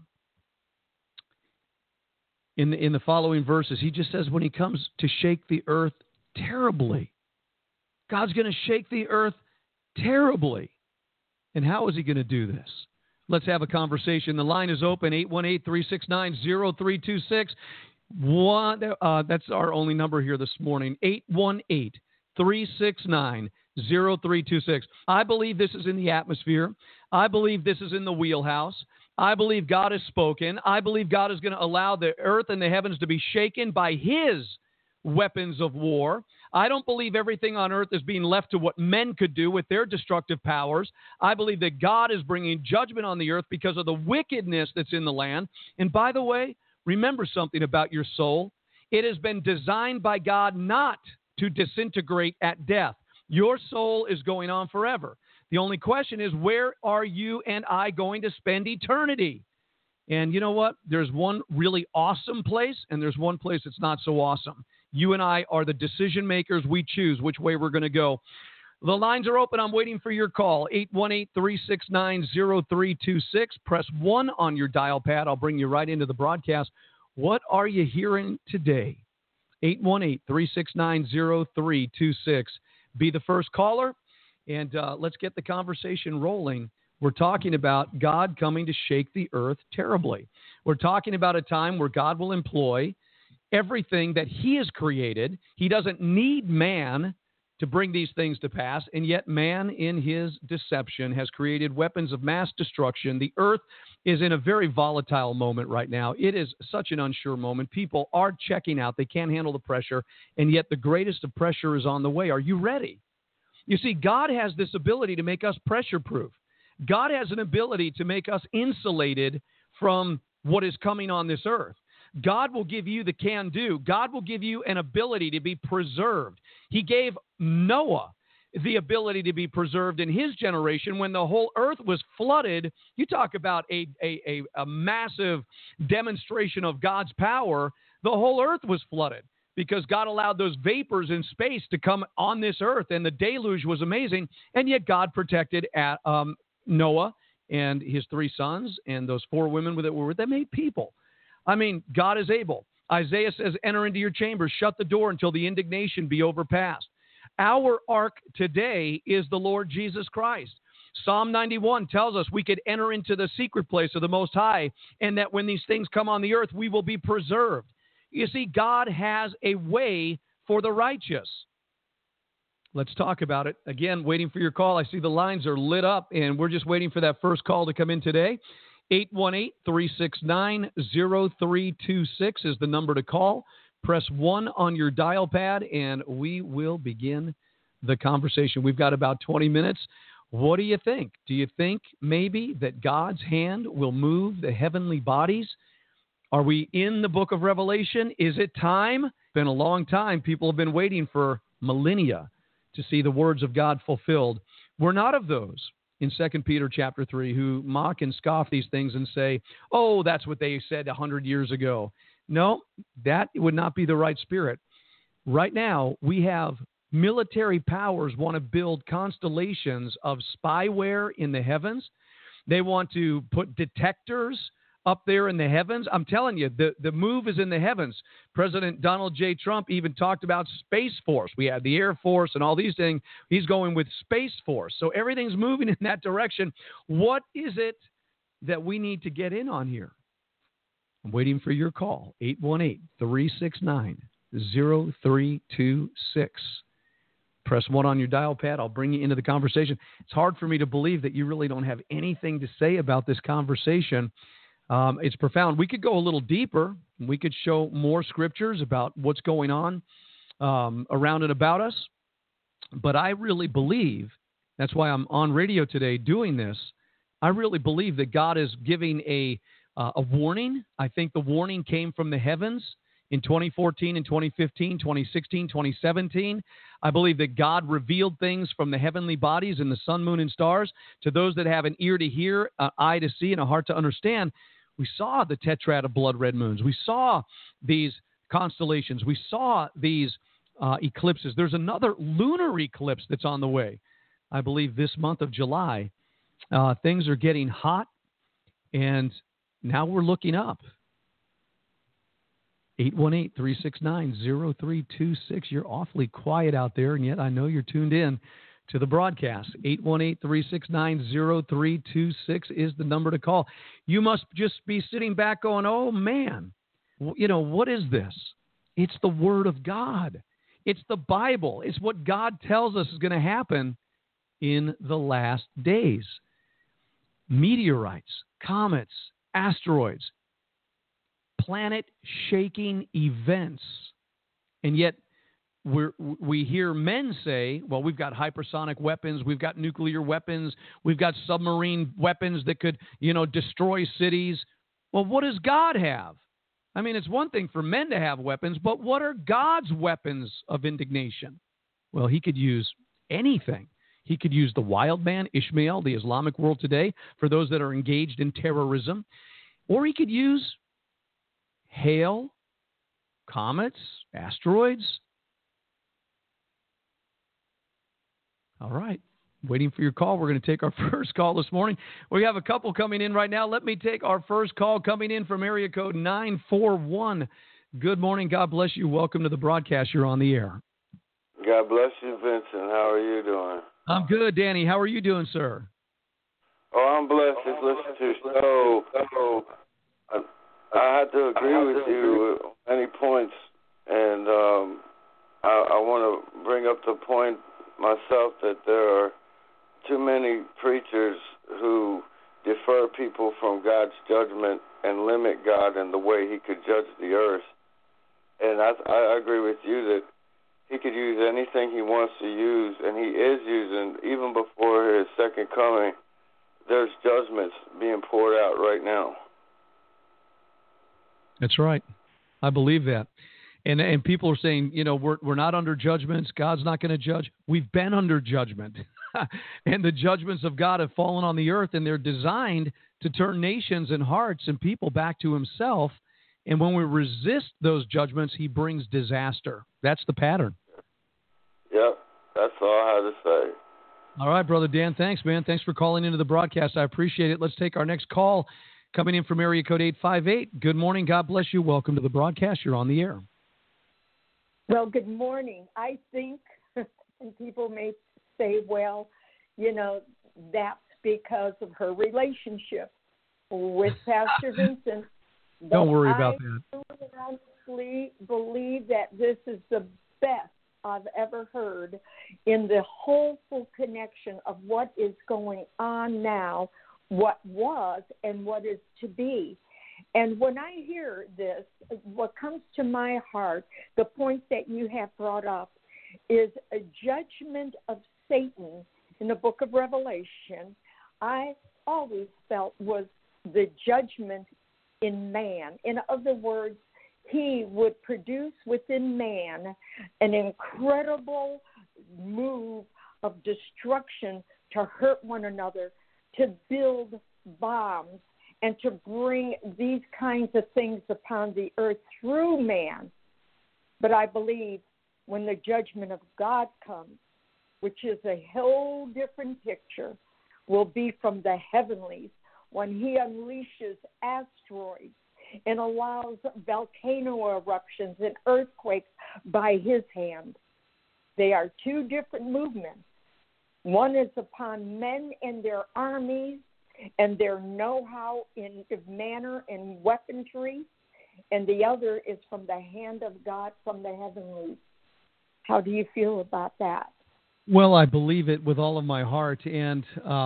in the following verses. He just says when he comes to shake the earth terribly. God's going to shake the earth terribly. And how is he going to do this? Let's have a conversation. The line is open, 818-369-0326. That's our only number here this morning, 818-369-0326. I believe this is in the atmosphere. I believe this is in the wheelhouse. I believe God has spoken. I believe God is going to allow the earth and the heavens to be shaken by his weapons of war. I don't believe everything on earth is being left to what men could do with their destructive powers. I believe that God is bringing judgment on the earth because of the wickedness that's in the land. And by the way, remember something about your soul. It has been designed by God not to disintegrate at death. Your soul is going on forever. The only question is, where are you and I going to spend eternity? And you know what? There's one really awesome place, and there's one place that's not so awesome. You and I are the decision makers. We choose which way we're going to go. The lines are open. I'm waiting for your call, 818-369-0326. Press 1 on your dial pad. I'll bring you right into the broadcast. What are you hearing today? 818-369-0326. Be the first caller, and let's get the conversation rolling. We're talking about God coming to shake the earth terribly. We're talking about a time where God will employ everything that he has created. He doesn't need man to bring these things to pass, and yet man in his deception has created weapons of mass destruction. The earth is in a very volatile moment right now. It is such an unsure moment. People are checking out. They can't handle the pressure, and yet the greatest of pressure is on the way. Are you ready? You see, God has this ability to make us pressure-proof. God has an ability to make us insulated from what is coming on this earth. God will give you the can-do. God will give you an ability to be preserved. He gave Noah the ability to be preserved in his generation when the whole earth was flooded. You talk about a massive demonstration of God's power. The whole earth was flooded because God allowed those vapors in space to come on this earth, and the deluge was amazing, and yet God protected Noah and his 3 sons and those 4 women that were with them, 8 people. I mean, God is able. Isaiah says, enter into your chambers, shut the door until the indignation be overpassed. Our ark today is the Lord Jesus Christ. Psalm 91 tells us we could enter into the secret place of the Most High, and that when these things come on the earth, we will be preserved. You see, God has a way for the righteous. Let's talk about it. Again, waiting for your call. I see the lines are lit up, and we're just waiting for that first call to come in today. 818-369-0326 is the number to call. Press 1 on your dial pad, and we will begin the conversation. We've got about 20 minutes. What do you think? Do you think maybe that God's hand will move the heavenly bodies? Are we in the book of Revelation? Is it time? It's been a long time. People have been waiting for millennia to see the words of God fulfilled. We're not of those in 2 Peter chapter 3 who mock and scoff these things and say, oh, that's what they said 100 years ago. No, that would not be the right spirit. Right now, we have military powers want to build constellations of spyware in the heavens. They want to put detectors up there in the heavens. I'm telling you, the move is in the heavens. President Donald J. Trump even talked about Space Force. We had the Air Force and all these things. He's going with Space Force. So everything's moving in that direction. What is it that we need to get in on here? I'm waiting for your call, 818-369-0326. Press 1 on your dial pad. I'll bring you into the conversation. It's hard for me to believe that you really don't have anything to say about this conversation. It's profound. We could go a little deeper. We could show more scriptures about what's going on around and about us. But I really believe, that's why I'm on radio today doing this, I really believe that God is giving a warning. I think the warning came from the heavens in 2014 and 2015, 2016, 2017. I believe that God revealed things from the heavenly bodies and the sun, moon, and stars to those that have an ear to hear, an eye to see, and a heart to understand. We saw the tetrad of blood red moons. We saw these constellations. We saw these eclipses. There's another lunar eclipse that's on the way. I believe this month of July. Things are getting hot, and now we're looking up. 818-369-0326. You're awfully quiet out there, and yet I know you're tuned in to the broadcast. 818-369-0326 is the number to call. You must just be sitting back going, oh, man, What is this? It's the Word of God. It's the Bible. It's what God tells us is going to happen in the last days. Meteorites, comets, asteroids, planet-shaking events. And yet we hear men say, well, we've got hypersonic weapons, we've got nuclear weapons, we've got submarine weapons that could, destroy cities. Well, what does God have? I mean, it's one thing for men to have weapons, but what are God's weapons of indignation? Well, he could use anything. He could use the wild man, Ishmael, the Islamic world today, for those that are engaged in terrorism. Or he could use hail, comets, asteroids. All right. Waiting for your call. We're going to take our first call this morning. We have a couple coming in right now. Let me take our first call coming in from area code 941. Good morning. God bless you. Welcome to the broadcast. You're on the air. God bless you, Vincent. How are you doing? I'm good, Danny. How are you doing, sir? Oh, I'm blessed. Just listening to your show. I had to agree with you on many points, and I want to bring up the point myself that there are too many preachers who defer people from God's judgment and limit God in the way he could judge the earth. And I agree with you that he could use anything he wants to use, and he is using, even before his second coming, there's judgments being poured out right now. That's right. I believe that. And people are saying, we're not under judgments. God's not going to judge. We've been under judgment. And the judgments of God have fallen on the earth, and they're designed to turn nations and hearts and people back to himself. And when we resist those judgments, he brings disaster. That's the pattern. Yep, that's all I have to say. All right, Brother Dan, thanks, man. Thanks for calling into the broadcast. I appreciate it. Let's take our next call coming in from area code 858. Good morning. God bless you. Welcome to the broadcast. You're on the air. Well, good morning. I think, and people may say, well, that's because of her relationship with Pastor Vincent. Don't worry about that. I honestly believe that this is the best I've ever heard in the wholesome connection of what is going on now, what was, and what is to be. And when I hear this, what comes to my heart, the point that you have brought up, is a judgment of Satan in the book of Revelation. I always felt was the judgment in man. In other words, he would produce within man an incredible move of destruction to hurt one another, to build bombs, and to bring these kinds of things upon the earth through man. But I believe when the judgment of God comes, which is a whole different picture, will be from the heavenlies, when he unleashes asteroids and allows volcano eruptions and earthquakes by his hand. They are two different movements. One is upon men and their armies and their know-how in manner and weaponry, and the other is from the hand of God, from the heavenlies. How do you feel about that? Well, I believe it with all of my heart. And,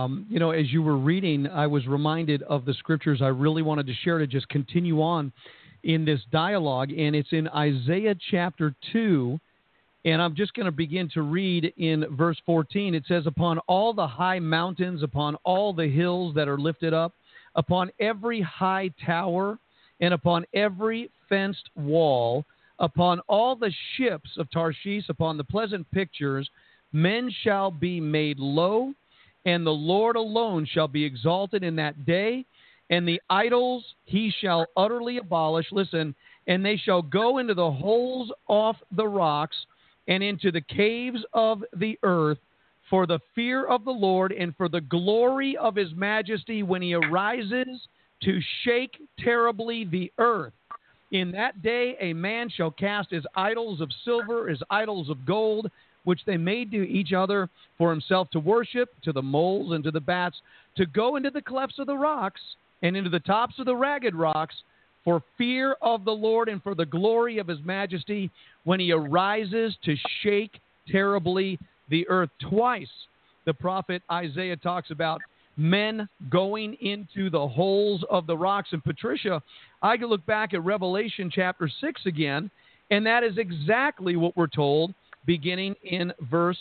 as you were reading, I was reminded of the scriptures I really wanted to share to just continue on in this dialogue. And it's in Isaiah chapter 2. And I'm just going to begin to read in verse 14. It says, upon all the high mountains, upon all the hills that are lifted up, upon every high tower, and upon every fenced wall, upon all the ships of Tarshish, upon the pleasant pictures, men shall be made low, and the Lord alone shall be exalted in that day, and the idols he shall utterly abolish. Listen, and they shall go into the holes off the rocks, and into the caves of the earth, for the fear of the Lord and for the glory of his majesty when he arises to shake terribly the earth. In that day a man shall cast his idols of silver, his idols of gold, which they made to each other for himself to worship, to the moles and to the bats, to go into the clefts of the rocks and into the tops of the ragged rocks, for fear of the Lord and for the glory of his majesty, when he arises to shake terribly the earth. Twice the prophet Isaiah talks about men going into the holes of the rocks. And Patricia, I could look back at Revelation chapter 6 again, and that is exactly what we're told beginning in verse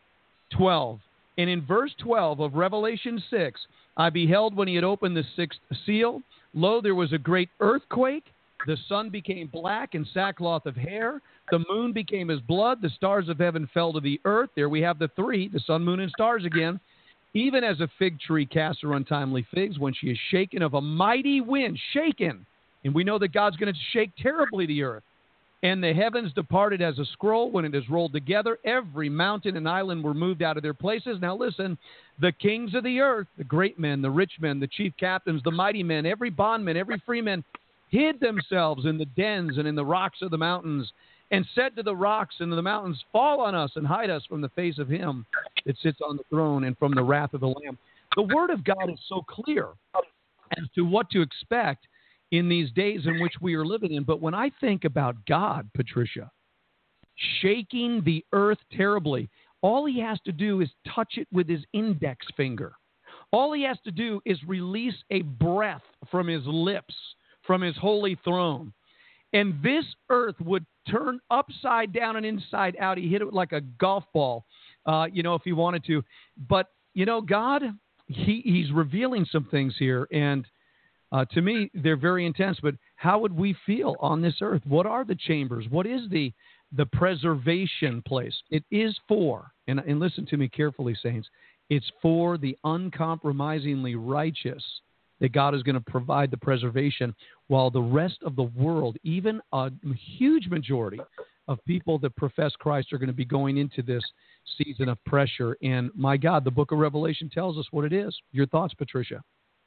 12. And in verse 12 of Revelation 6, I beheld when he had opened the sixth seal, lo, there was a great earthquake. The sun became black and sackcloth of hair. The moon became as blood. The stars of heaven fell to the earth. There we have the three, the sun, moon, and stars again. Even as a fig tree casts her untimely figs when she is shaken of a mighty wind, shaken. And we know that God's going to shake terribly the earth. And the heavens departed as a scroll when it is rolled together. Every mountain and island were moved out of their places. Now listen, the kings of the earth, the great men, the rich men, the chief captains, the mighty men, every bondman, every freeman, hid themselves in the dens and in the rocks of the mountains, and said to the rocks and to the mountains, fall on us and hide us from the face of him that sits on the throne and from the wrath of the Lamb. The word of God is so clear as to what to expect in these days in which we are living in. But when I think about God, Patricia, shaking the earth terribly, all he has to do is touch it with his index finger. All he has to do is release a breath from his lips, from his holy throne. And this earth would turn upside down and inside out. He hit it like a golf ball, if he wanted to. But, God, he's revealing some things here. And to me, they're very intense. But how would we feel on this earth? What are the chambers? What is the preservation place? It is for, and listen to me carefully, saints, it's for the uncompromisingly righteous that God is going to provide the preservation, while the rest of the world, even a huge majority of people that profess Christ, are going to be going into this season of pressure. And my God, the book of Revelation tells us what it is. Your thoughts, Patricia?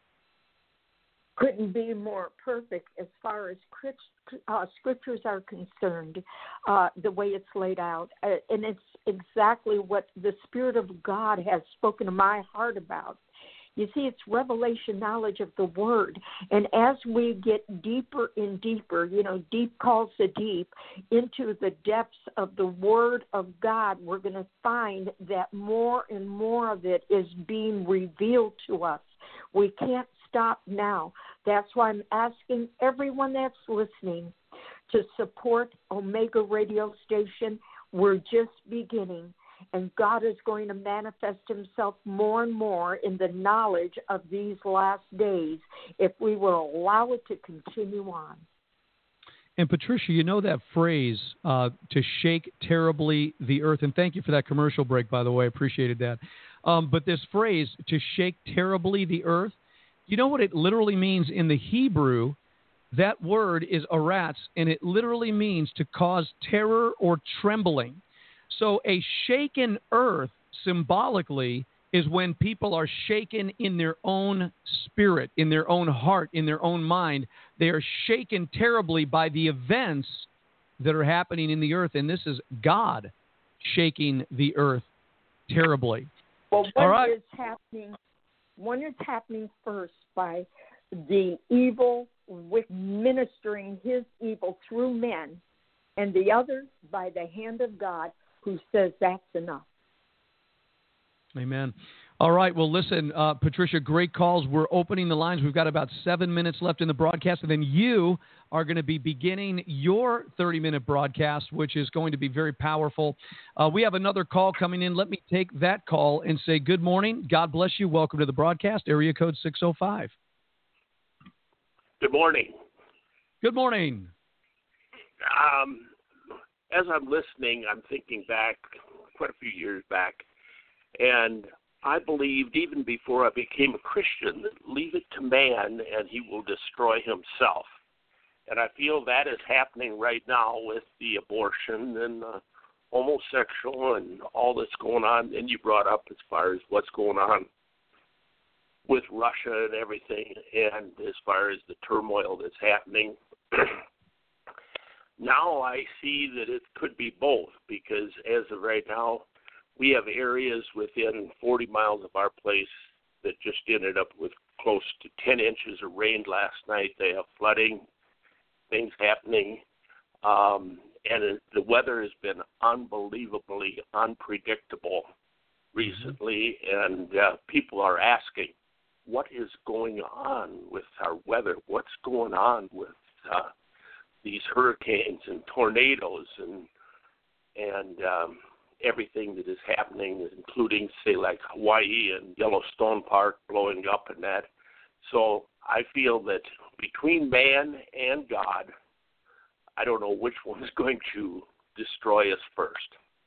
Couldn't be more perfect as far as scriptures are concerned, the way it's laid out. And it's exactly what the Spirit of God has spoken to my heart about. You see, it's revelation knowledge of the Word. And as we get deeper and deeper, deep calls to deep, into the depths of the Word of God, we're going to find that more and more of it is being revealed to us. We can't stop now. That's why I'm asking everyone that's listening to support Omega Radio Station. We're just beginning. And God is going to manifest himself more and more in the knowledge of these last days if we will allow it to continue on. And Patricia, that phrase, to shake terribly the earth, and thank you for that commercial break, by the way, I appreciated that. But this phrase, to shake terribly the earth, you know what it literally means in the Hebrew? That word is aratz, and it literally means to cause terror or trembling. So a shaken earth, symbolically, is when people are shaken in their own spirit, in their own heart, in their own mind. They are shaken terribly by the events that are happening in the earth, and this is God shaking the earth terribly. Well, one is happening first by the evil ministering his evil through men, and the other by the hand of God, who says that's enough. Amen. All right. Well, listen, Patricia, great calls. We're opening the lines. We've got about 7 minutes left in the broadcast, and then you are going to be beginning your 30-minute broadcast, which is going to be very powerful. We have another call coming in. Let me take that call and say good morning. God bless you. Welcome to the broadcast. Area code 605. Good morning. Good morning. As I'm listening, I'm thinking back quite a few years back, and I believed even before I became a Christian that leave it to man and he will destroy himself. And I feel that is happening right now with the abortion and homosexual and all that's going on. And you brought up as far as what's going on with Russia and everything, and as far as the turmoil that's happening. Now I see that it could be both, because as of right now, we have areas within 40 miles of our place that just ended up with close to 10 inches of rain last night. They have flooding. things happening, and the weather has been unbelievably unpredictable recently, and people are asking, what is going on with our weather? What's going on with these hurricanes and tornadoes and everything that is happening, including, say, like Hawaii and Yellowstone Park blowing up and that. So I feel that between man and God, I don't know which one is going to destroy us first.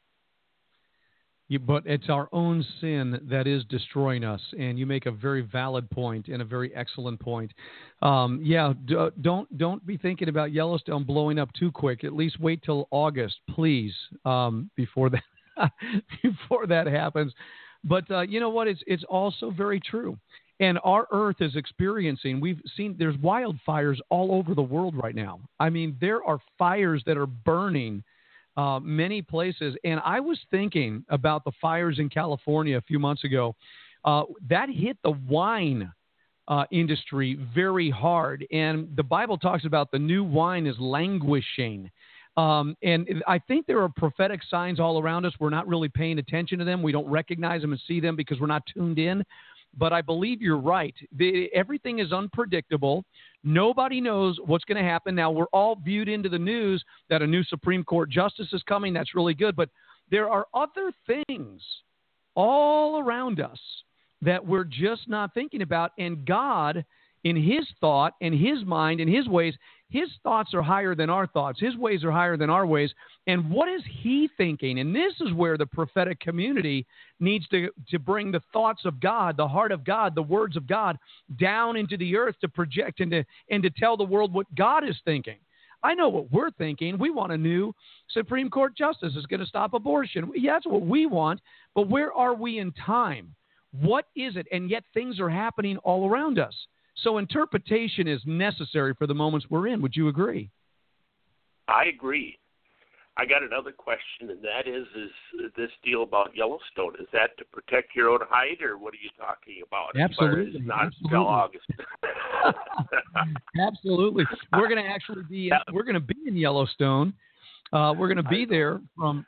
But it's our own sin that is destroying us, and you make a very valid point and a very excellent point. Don't be thinking about Yellowstone blowing up too quick. At least wait till August, please, before that before that happens. But you know what? It's also very true. And our Earth is experiencing, we've seen there's wildfires all over the world right now. I mean, there are fires that are burning many places. And I was thinking about the fires in California a few months ago. That hit the wine industry very hard. And the Bible talks about the new wine is languishing. And I think there are prophetic signs all around us. We're not really paying attention to them. We don't recognize them and see them because we're not tuned in. But I believe you're right. Everything is unpredictable. Nobody knows what's going to happen. Now, we're all viewed into the news that a new Supreme Court justice is coming. That's really good. But there are other things all around us that we're just not thinking about. And God, in his thought and his mind and his ways, his thoughts are higher than our thoughts. His ways are higher than our ways. And what is he thinking? And this is where the prophetic community needs to bring the thoughts of God, the heart of God, the words of God down into the earth to project and to tell the world what God is thinking. I know what we're thinking. We want a new Supreme Court justice that's going to stop abortion. Yeah, that's what we want. But where are we in time? What is it? And yet things are happening all around us. So interpretation is necessary for the moments we're in. Would you agree? I agree. I got another question, and that is this deal about Yellowstone. Is that to protect your own hide, or what are you talking about? Absolutely. Not until August. Absolutely. We're going to actually be in Yellowstone. We're going to be there from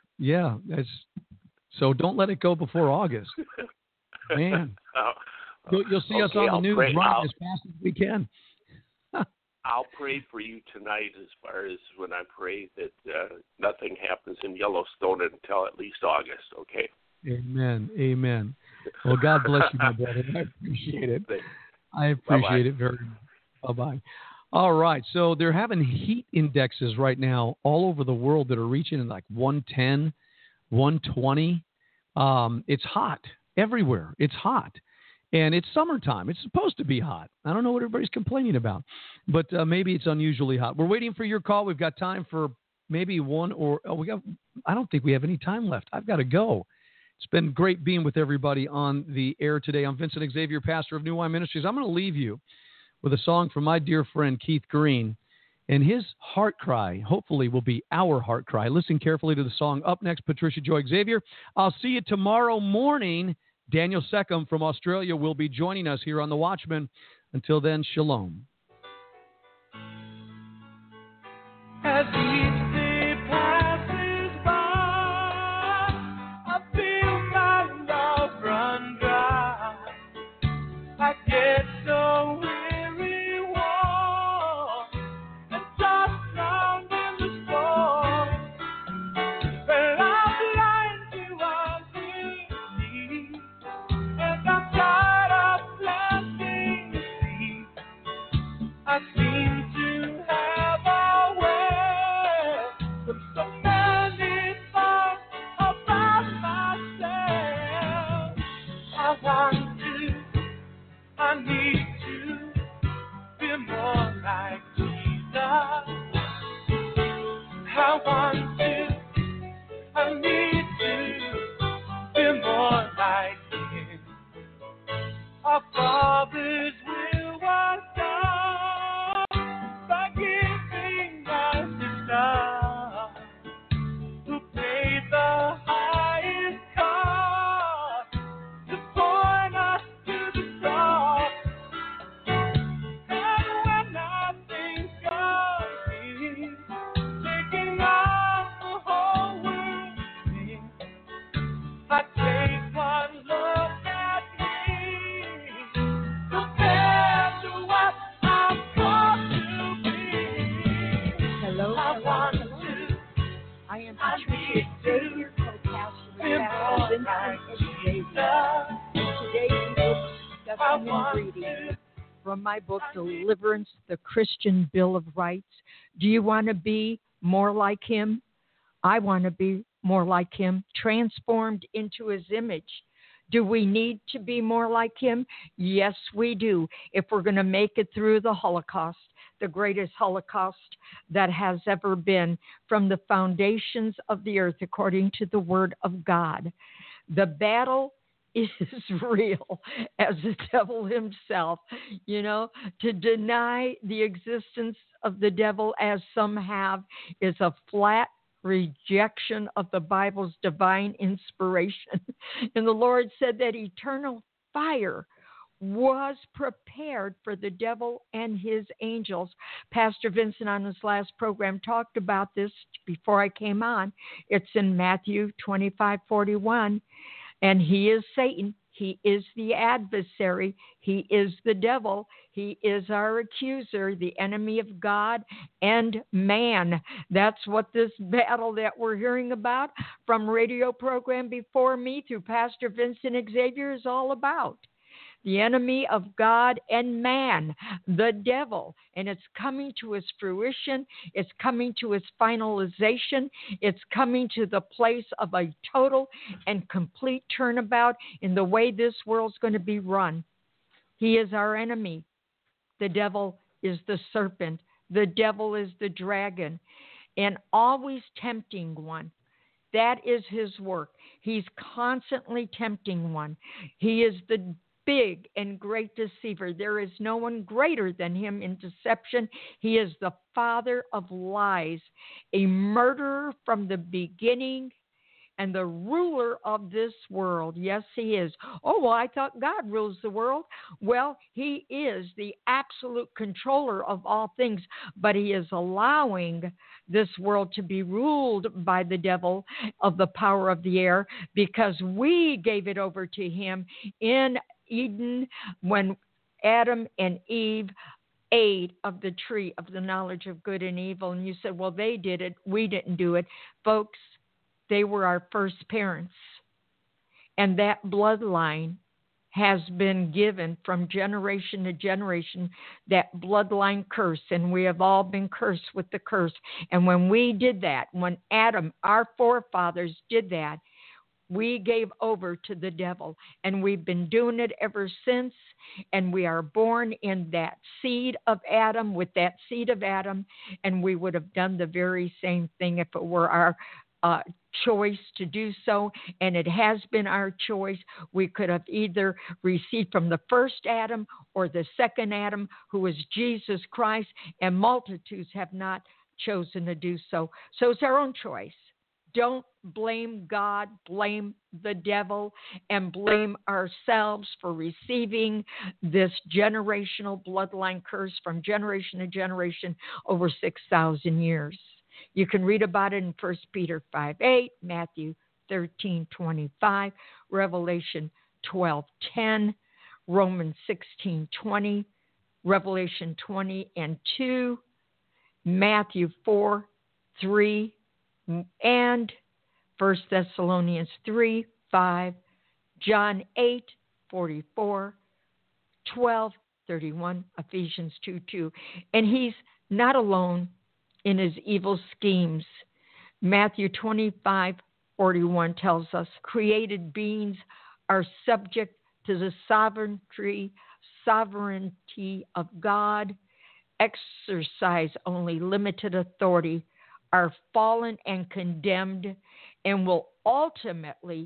so don't let it go before August. Man. You'll see us on the news running as fast as we can. I'll pray for you tonight as far as when I pray that nothing happens in Yellowstone until at least August, okay? Amen. Amen. Well, God bless you, my brother. I appreciate it. I appreciate it very much. Bye-bye. All right. So they're having heat indexes right now all over the world that are reaching like 110, 120. It's hot everywhere. It's hot. And it's summertime. It's supposed to be hot. I don't know what everybody's complaining about, but maybe it's unusually hot. We're waiting for your call. We've got time for maybe one I don't think we have any time left. I've got to go. It's been great being with everybody on the air today. I'm Vincent Xavier, pastor of New Wine Ministries. I'm going to leave you with a song from my dear friend Keith Green, and his heart cry hopefully will be our heart cry. Listen carefully to the song. Up next, Patricia Joy Xavier. I'll see you tomorrow morning. Daniel Seckham from Australia will be joining us here on The Watchman. Until then, shalom. As each day passes by, I feel my love run dry. I get so weary, worn, and tossed round in the storm. But I'm blind to unbelief, and I'm tired of planting the seed. I seem to have a way with so many thoughts about myself. I need to be more like Jesus. I need to be more like Him. Our Father's will was done by giving us His Son, who paid the highest cost to point us to the cross. And when I think of from my book, Deliverance, the Christian Bill of Rights. Do you want to be more like him? I want to be more like him, transformed into his image. Do we need to be more like him? Yes, we do. If we're going to make it through the Holocaust, the greatest Holocaust that has ever been, from the foundations of the earth, according to the Word of God. The battle is real as the devil himself. To deny the existence of the devil, as some have, is a flat rejection of the Bible's divine inspiration. And the Lord said that eternal fire was prepared for the devil and his angels. Pastor Vincent on his last program talked about this before I came on. It's in Matthew 25:41. And he is Satan. He is the adversary. He is the devil. He is our accuser, the enemy of God and man. That's what this battle that we're hearing about from radio program before me through Pastor Vincent Xavier is all about. The enemy of God and man, the devil. And it's coming to its fruition. It's coming to its finalization. It's coming to the place of a total and complete turnabout in the way this world's going to be run. He is our enemy. The devil is the serpent. The devil is the dragon. And always tempting one. That is his work. He's constantly tempting one. He is the big and great deceiver. There is no one greater than him in deception. He is the father of lies, a murderer from the beginning, and the ruler of this world. Yes, he is. Oh, well, I thought God rules the world. Well, he is the absolute controller of all things, but he is allowing this world to be ruled by the devil of the power of the air, because we gave it over to him in Eden when Adam and Eve ate of the tree of the knowledge of good and evil. And you said, well, they did it. We didn't do it. Folks, they were our first parents. And that bloodline has been given from generation to generation, that bloodline curse. And we have all been cursed with the curse. And when we did that, when Adam, our forefathers, did that, we gave over to the devil, and we've been doing it ever since, and we are born in that seed of Adam, with that seed of Adam, and we would have done the very same thing if it were our choice to do so, and it has been our choice. We could have either received from the first Adam or the second Adam, who is Jesus Christ, and multitudes have not chosen to do so. So it's our own choice. Don't blame God, blame the devil, and blame ourselves for receiving this generational bloodline curse from generation to generation over 6,000 years. You can read about it in 1 Peter 5:8, Matthew 13:25, Revelation 12:10, Romans 16:20, Revelation 20:2, Matthew 4:3, and 1 Thessalonians 3:5, John 8:44, 12:31, Ephesians 2:2. And he's not alone in his evil schemes. Matthew 25:41 tells us created beings are subject to the sovereignty of God, exercise only limited authority, are fallen and condemned, and will ultimately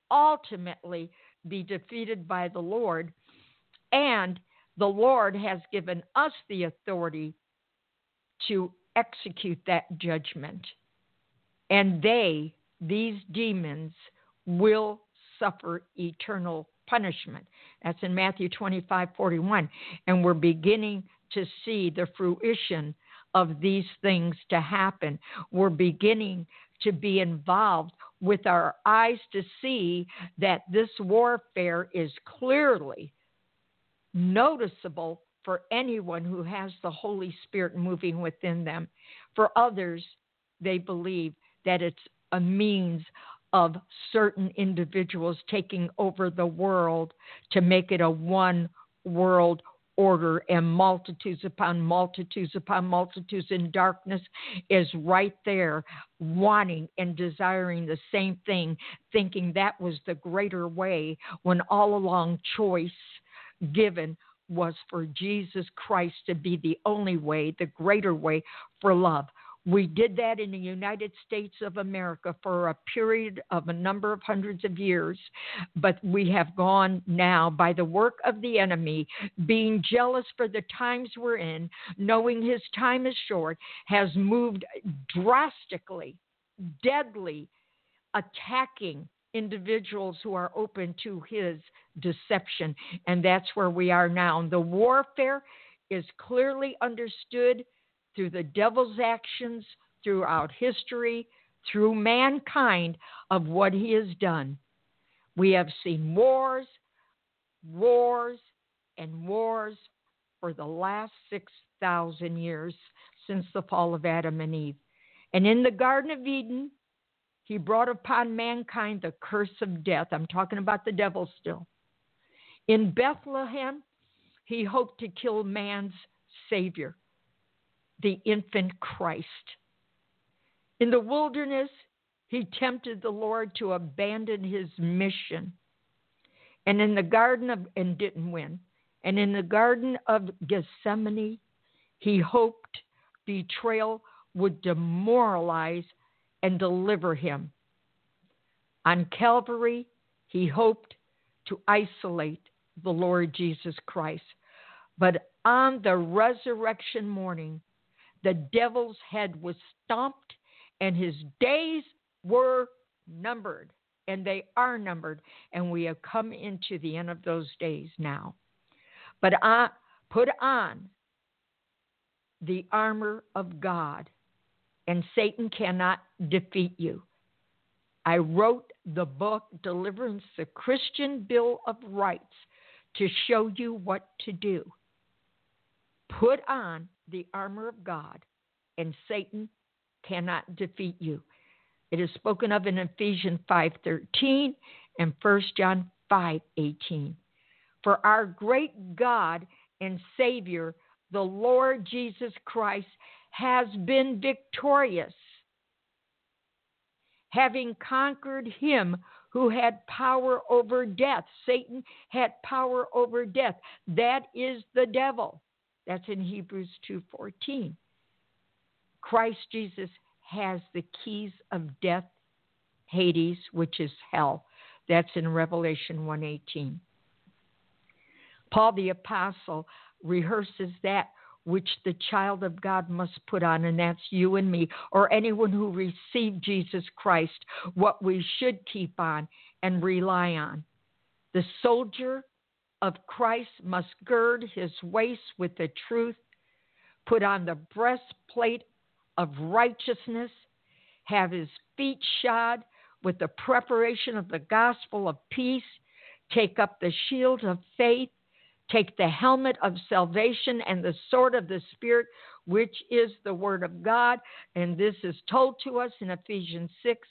be defeated by the Lord. And the Lord has given us the authority to execute that judgment. And these demons, will suffer eternal punishment. That's in Matthew 25:41. And we're beginning to see the fruition of these things to happen. We're beginning to be involved with our eyes to see that this warfare is clearly noticeable for anyone who has the Holy Spirit moving within them. For others, they believe that it's a means of certain individuals taking over the world to make it a one world order, and multitudes upon multitudes in darkness is right there wanting and desiring the same thing, thinking that was the greater way, when all along choice given was for Jesus Christ to be the only way, the greater way for love. We did that in the United States of America for a period of a number of hundreds of years, but we have gone now by the work of the enemy, being jealous for the times we're in, knowing his time is short, has moved drastically, deadly, attacking individuals who are open to his deception. And that's where we are now. The warfare is clearly understood through the devil's actions throughout history, through mankind, of what he has done. We have seen wars, and wars for the last 6,000 years since the fall of Adam and Eve. And in the Garden of Eden, he brought upon mankind the curse of death. I'm talking about the devil still. In Bethlehem, he hoped to kill man's Savior, the infant Christ. In the wilderness, he tempted the Lord to abandon his mission. And in the didn't win. And in the Garden of Gethsemane, he hoped betrayal would demoralize and deliver him. On Calvary, he hoped to isolate the Lord Jesus Christ. But on the resurrection morning, the devil's head was stomped and his days were numbered. And they are numbered. And we have come into the end of those days now. But put on the armor of God, and Satan cannot defeat you. I wrote the book, Deliverance, the Christian Bill of Rights, to show you what to do. Put on the armor of God, and Satan cannot defeat you. It is spoken of in Ephesians 5:13 and 1 John 5:18. For our great God and Savior, the Lord Jesus Christ, has been victorious, having conquered him who had power over death. Satan had power over death. That is the devil. That's in Hebrews 2:14. Christ Jesus has the keys of death, Hades, which is hell. That's in Revelation 1:18. Paul the Apostle rehearses that which the child of God must put on, and that's you and me, or anyone who received Jesus Christ, what we should keep on and rely on. The soldier of Christ must gird his waist with the truth, put on the breastplate of righteousness, have his feet shod with the preparation of the gospel of peace, take up the shield of faith, take the helmet of salvation and the sword of the Spirit, which is the word of God. And this is told to us in Ephesians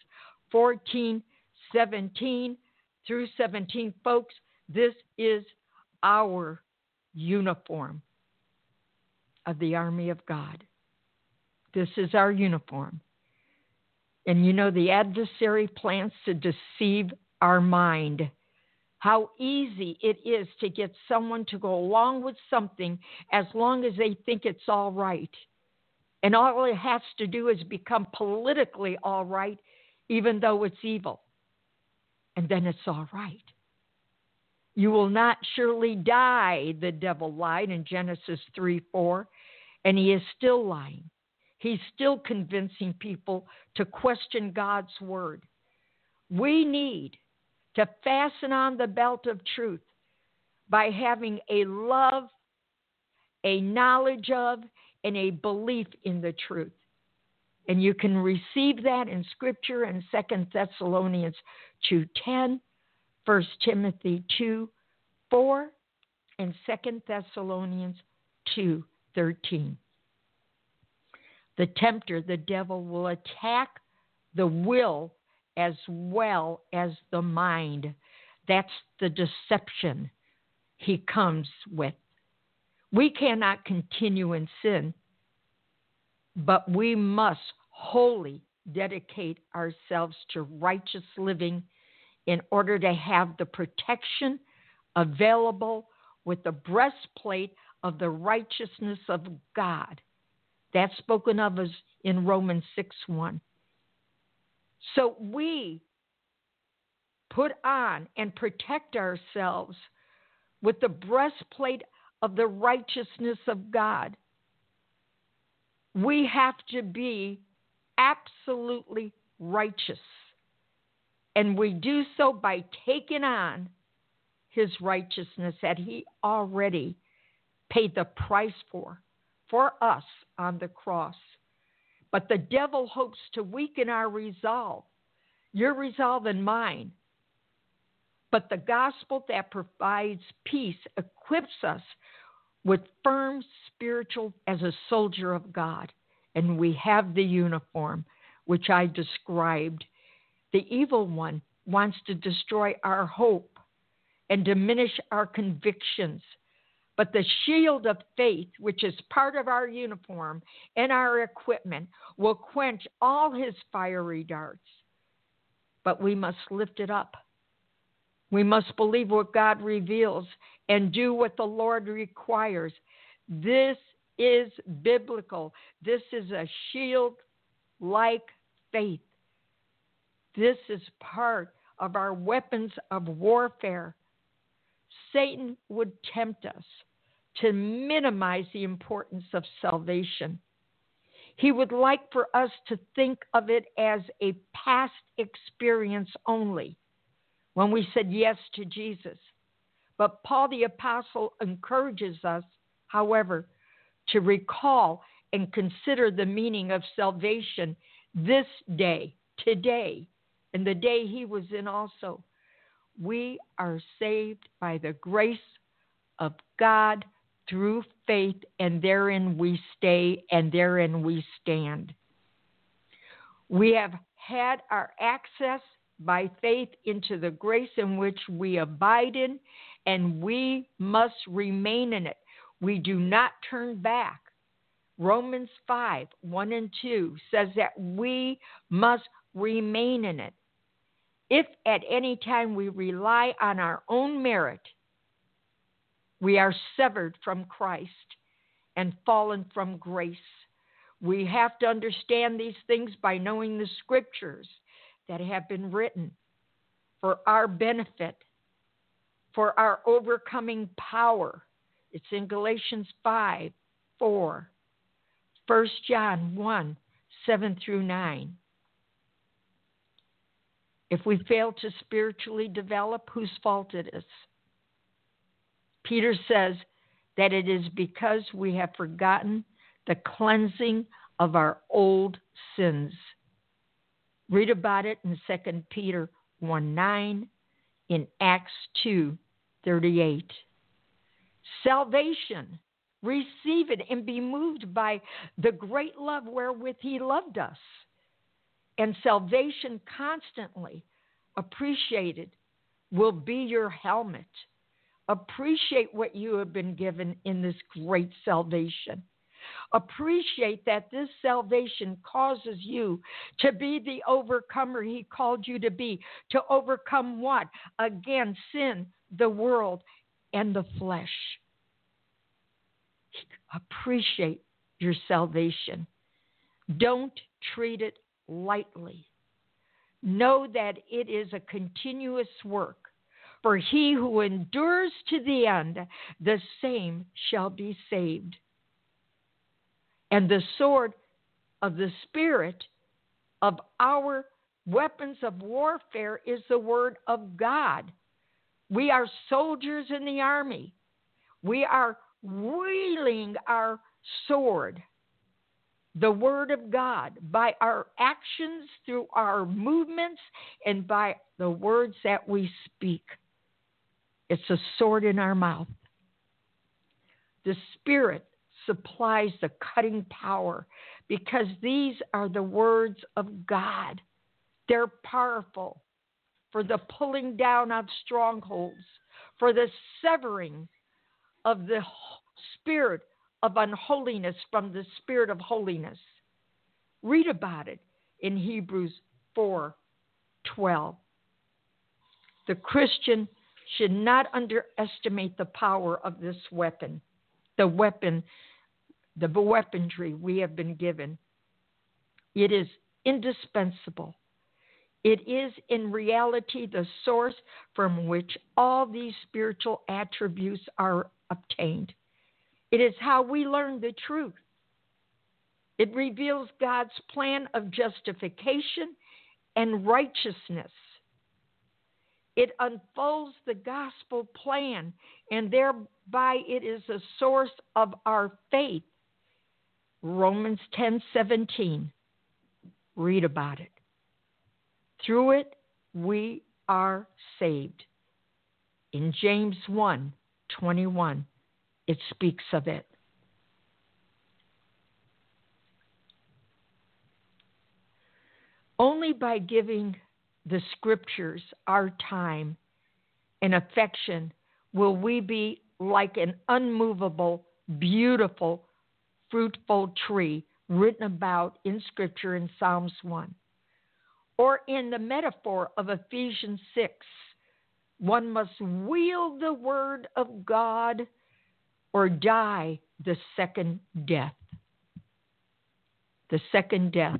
6:14, 17 through 17. Folks, this is our uniform of the army of God. This is our uniform. And you know, the adversary plans to deceive our mind. How easy it is to get someone to go along with something as long as they think it's all right. And all it has to do is become politically all right, even though it's evil. And then it's all right. You will not surely die, the devil lied in Genesis 3:4, and he is still lying. He's still convincing people to question God's word. We need to fasten on the belt of truth by having a love, a knowledge of, and a belief in the truth. And you can receive that in Scripture in 2 Thessalonians 2:10, 1 Timothy 2:4, and 2 Thessalonians 2:13. The tempter, the devil, will attack the will as well as the mind. That's the deception he comes with. We cannot continue in sin, but we must wholly dedicate ourselves to righteous living in order to have the protection available with the breastplate of the righteousness of God. That's spoken of as in Romans 6:1. So we put on and protect ourselves with the breastplate of the righteousness of God. We have to be absolutely righteous. And we do so by taking on his righteousness that he already paid the price for us on the cross. But the devil hopes to weaken our resolve, your resolve and mine. But the gospel that provides peace equips us with firm spiritual as a soldier of God. And we have the uniform, which I described. The evil one wants to destroy our hope and diminish our convictions. But the shield of faith, which is part of our uniform and our equipment, will quench all his fiery darts. But we must lift it up. We must believe what God reveals and do what the Lord requires. This is biblical. This is a shield-like faith. This is part of our weapons of warfare. Satan would tempt us to minimize the importance of salvation. He would like for us to think of it as a past experience only when we said yes to Jesus. But Paul the Apostle encourages us, however, to recall and consider the meaning of salvation this day, today, and the day he was in also. We are saved by the grace of God through faith, and therein we stay, and therein we stand. We have had our access by faith into the grace in which we abide in, and we must remain in it. We do not turn back. Romans 5:1-2 says that we must remain in it. If at any time we rely on our own merit, we are severed from Christ and fallen from grace. We have to understand these things by knowing the scriptures that have been written for our benefit, for our overcoming power. It's in Galatians 5:4, 1 John 1:7-9. If we fail to spiritually develop, whose fault it is? Peter says that it is because we have forgotten the cleansing of our old sins. Read about it in 2 Peter 1:9, in Acts 2:38. Salvation, receive it and be moved by the great love wherewith he loved us. And salvation constantly appreciated will be your helmet. Appreciate what you have been given in this great salvation. Appreciate that this salvation causes you to be the overcomer he called you to be. To overcome what? Again, sin, the world, and the flesh. Appreciate your salvation. Don't treat it lightly. Know that it is a continuous work. For he who endures to the end, the same shall be saved. And the sword of the Spirit of our weapons of warfare is the word of God. We are soldiers in the army. We are wielding our sword, the word of God, by our actions, through our movements, and by the words that we speak. It's a sword in our mouth. The Spirit supplies the cutting power because these are the words of God. They're powerful for the pulling down of strongholds, for the severing of the spirit of unholiness from the spirit of holiness. Read about it in Hebrews 4:12. The Christian should not underestimate the power of this weapon, the weaponry we have been given. It is indispensable. It is in reality the source from which all these spiritual attributes are obtained. It is how we learn the truth. It reveals God's plan of justification and righteousness. It unfolds the gospel plan, and thereby it is a source of our faith. Romans 10:17. Read about it. Through it, we are saved. In James 1:21, it speaks of it. Only by giving the scriptures our time and affection will we be like an unmovable, beautiful, fruitful tree written about in scripture in Psalms 1. Or in the metaphor of Ephesians 6, one must wield the word of God or die the second death. The second death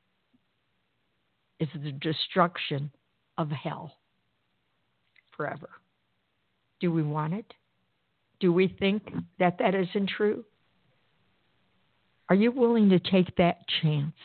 is the destruction of hell forever. Do we want it? Do we think that that isn't true? Are you willing to take that chance?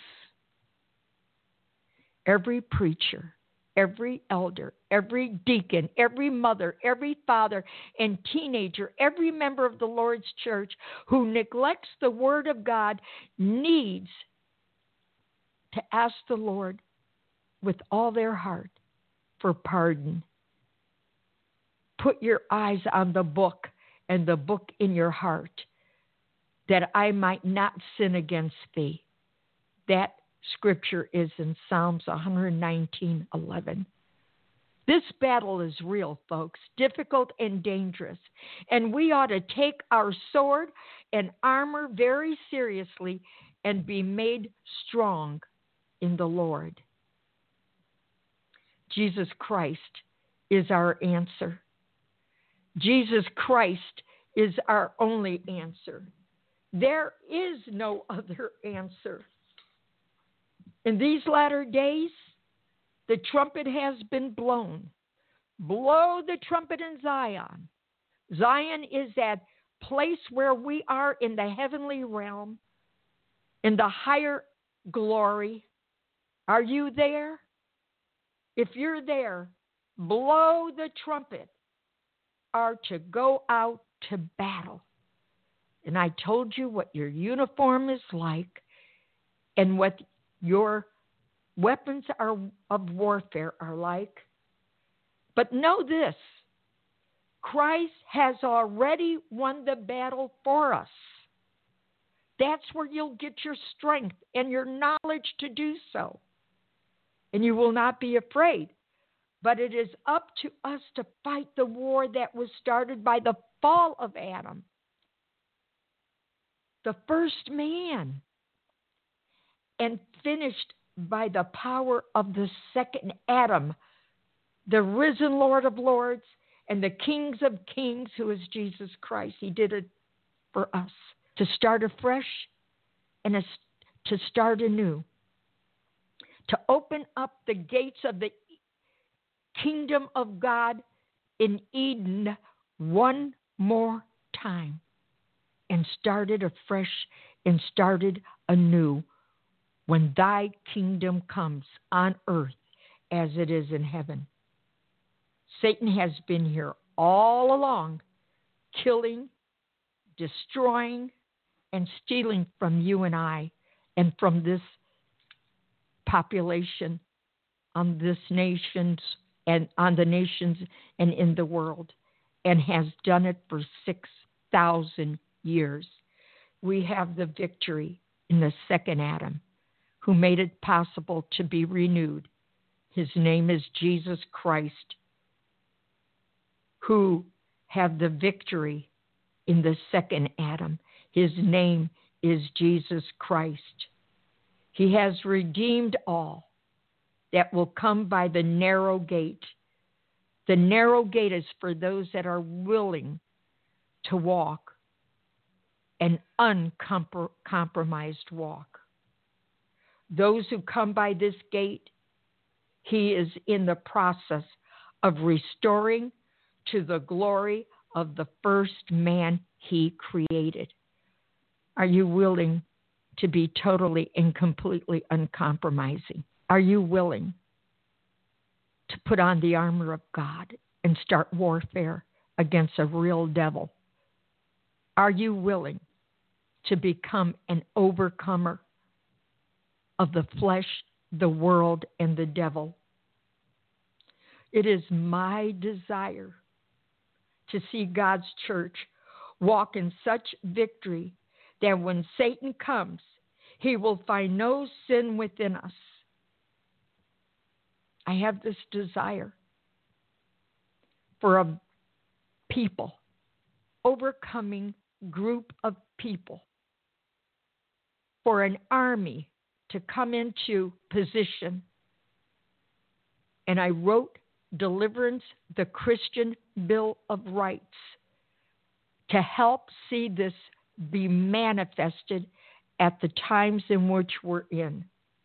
Every preacher, every elder, every deacon, every mother, every father and teenager, every member of the Lord's church who neglects the word of God needs to ask the Lord with all their heart for pardon. Put your eyes on the book and the book in your heart, that I might not sin against thee. That scripture is in Psalms 119:11. This battle is real, folks, difficult and dangerous, and we ought to take our sword and armor very seriously and be made strong in the Lord. Jesus Christ is our answer. Jesus Christ is our only answer. There is no other answer. In these latter days, the trumpet has been blown. Blow the trumpet in Zion. Zion is that place where we are in the heavenly realm, in the higher glory. Are you there? If you're there, blow the trumpet, or to go out to battle. And I told you what your uniform is like and what your weapons of warfare are like. But know this, Christ has already won the battle for us. That's where you'll get your strength and your knowledge to do so. And you will not be afraid. But it is up to us to fight the war that was started by the fall of Adam, the first man, and finished by the power of the second Adam, the risen Lord of Lords and the Kings of Kings, who is Jesus Christ. He did it for us to start afresh and to start anew, to open up the gates of the kingdom of God in Eden one more time, and started afresh and started anew when thy kingdom comes on earth as it is in heaven. Satan has been here all along, killing, destroying, and stealing from you and I and from this population on this nations and on the nations and in the world, and has done it for 6,000 years. We have the victory in the second Adam, who made it possible to be renewed. His name is Jesus Christ, who have the victory in the second Adam. His name is Jesus Christ. He has redeemed all that will come by the narrow gate. The narrow gate is for those that are willing to walk an uncompromised walk. Those who come by this gate, he is in the process of restoring to the glory of the first man he created. Are you willing to be totally and completely uncompromising? Are you willing to put on the armor of God and start warfare against a real devil? Are you willing to become an overcomer of the flesh, the world, and the devil? It is my desire to see God's church walk in such victory that when Satan comes, he will find no sin within us. I have this desire for a people, overcoming group of people, for an army to come into position. And I wrote Deliverance, the Christian Bill of Rights, to help see this be manifested at the times in which we're in.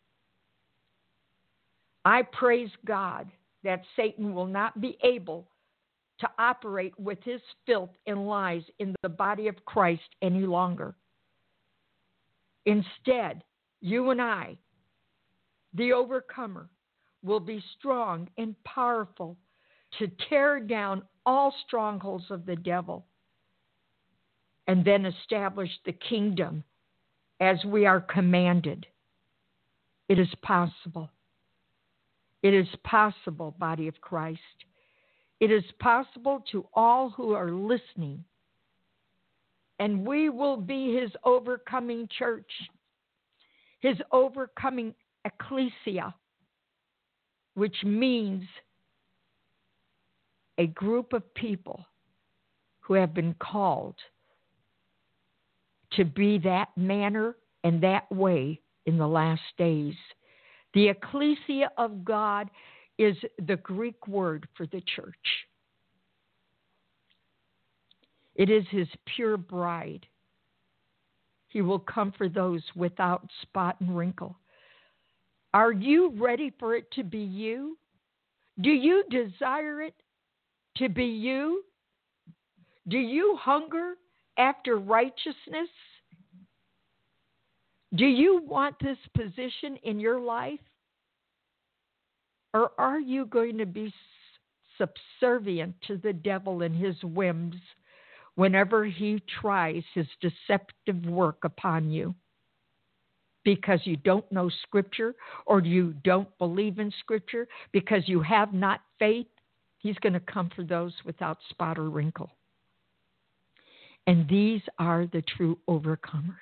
I praise God that Satan will not be able to operate with his filth and lies in the body of Christ any longer. Instead, you and I, the overcomer, will be strong and powerful to tear down all strongholds of the devil and then establish the kingdom as we are commanded. It is possible. It is possible, body of Christ. It is possible to all who are listening. And we will be his overcoming church, his overcoming ecclesia, which means a group of people who have been called to be that manner and that way in the last days. The ecclesia of God is the Greek word for the church. It is his pure bride. He will come for those without spot and wrinkle. Are you ready for it to be you? Do you desire it to be you? Do you hunger after righteousness? Do you want this position in your life? Or are you going to be subservient to the devil and his whims whenever he tries his deceptive work upon you? Because you don't know Scripture, or you don't believe in Scripture, because you have not faith, he's going to come for those without spot or wrinkle. And these are the true overcomers.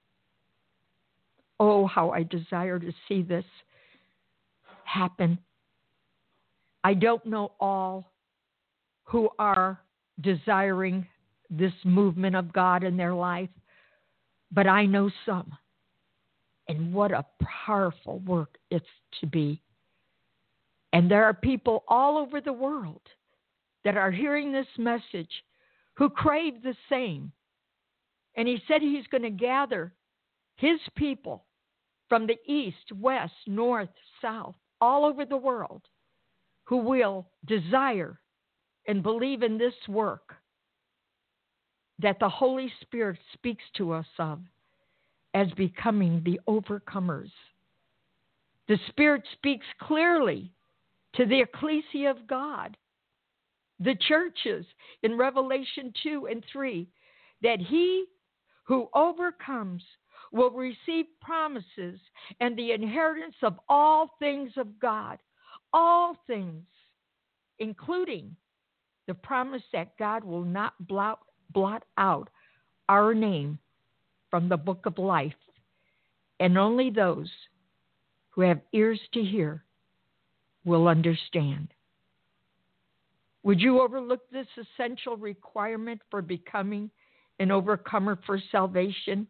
Oh, how I desire to see this happen. I don't know all who are desiring this movement of God in their life, but I know some. And what a powerful work it's to be. And there are people all over the world that are hearing this message who crave the same. And he said he's going to gather his people from the east, west, north, south, all over the world, who will desire and believe in this work that the Holy Spirit speaks to us of as becoming the overcomers. The Spirit speaks clearly to the ecclesia of God, the churches in Revelation 2 and 3, that he who overcomes will receive promises and the inheritance of all things of God, all things, including the promise that God will not blot out our name from the book of life, and only those who have ears to hear will understand. Would you overlook this essential requirement for becoming an overcomer for salvation?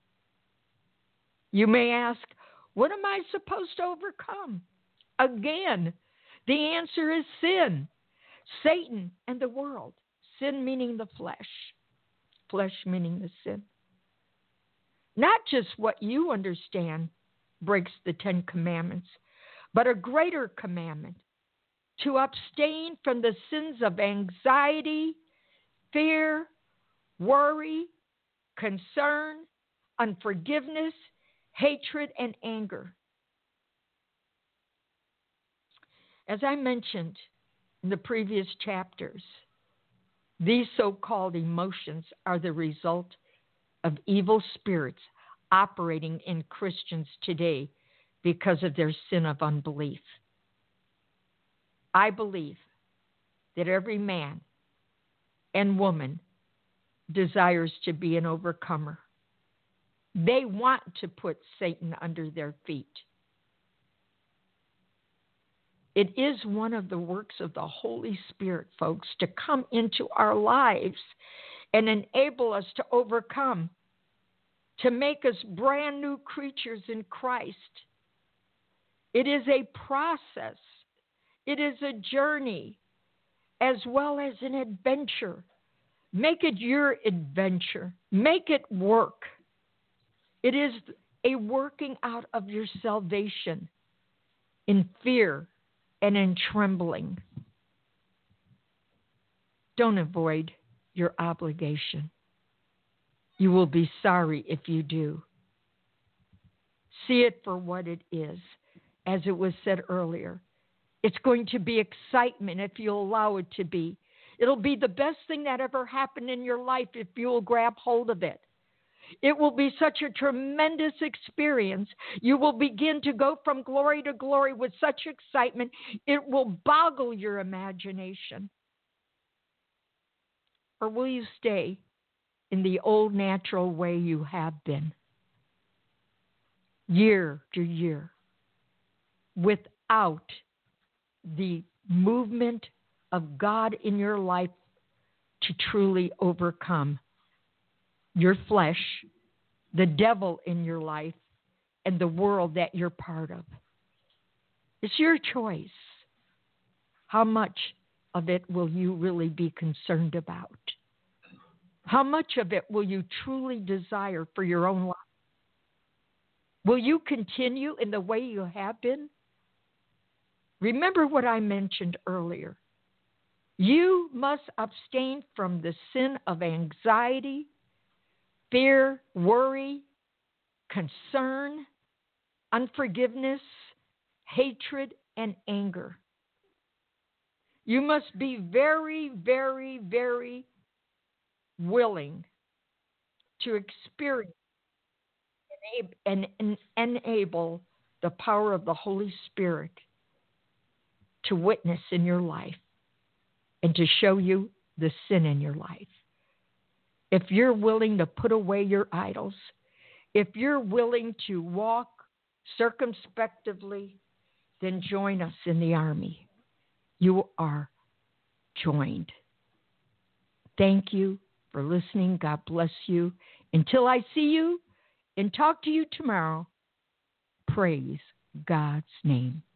You may ask, what am I supposed to overcome? Again, the answer is sin, Satan, and the world. Sin meaning the flesh meaning the sin. Not just what you understand breaks the 10 Commandments, but a greater commandment, to abstain from the sins of anxiety, fear, worry, concern, unforgiveness, hatred, and anger. As I mentioned in the previous chapters, these so-called emotions are the result of evil spirits operating in Christians today because of their sin of unbelief. I believe that every man and woman desires to be an overcomer. They want to put Satan under their feet. It is one of the works of the Holy Spirit, folks, to come into our lives and enable us to overcome, to make us brand new creatures in Christ. It is a process. It is a journey as well as an adventure. Make it your adventure. Make it work. It is a working out of your salvation in fear and in trembling. Don't avoid your obligation. You will be sorry if you do. See it for what it is. As it was said earlier, it's going to be excitement if you allow it to be. It'll be the best thing that ever happened in your life if you will grab hold of it. It will be such a tremendous experience. You will begin to go from glory to glory with such excitement, it will boggle your imagination. Or will you stay in the old natural way you have been, year to year, without the movement of God in your life to truly overcome your flesh, the devil in your life, and the world that you're part of? It's your choice. How much of it will you really be concerned about? How much of it will you truly desire for your own life? Will you continue in the way you have been? Remember what I mentioned earlier. You must abstain from the sin of anxiety, fear, worry, concern, unforgiveness, hatred, and anger. You must be very, very, very willing to experience and enable the power of the Holy Spirit to witness in your life and to show you the sin in your life. If you're willing to put away your idols, if you're willing to walk circumspectively, then join us in the army. You are joined. Thank you for listening. God bless you. Until I see you and talk to you tomorrow, praise God's name.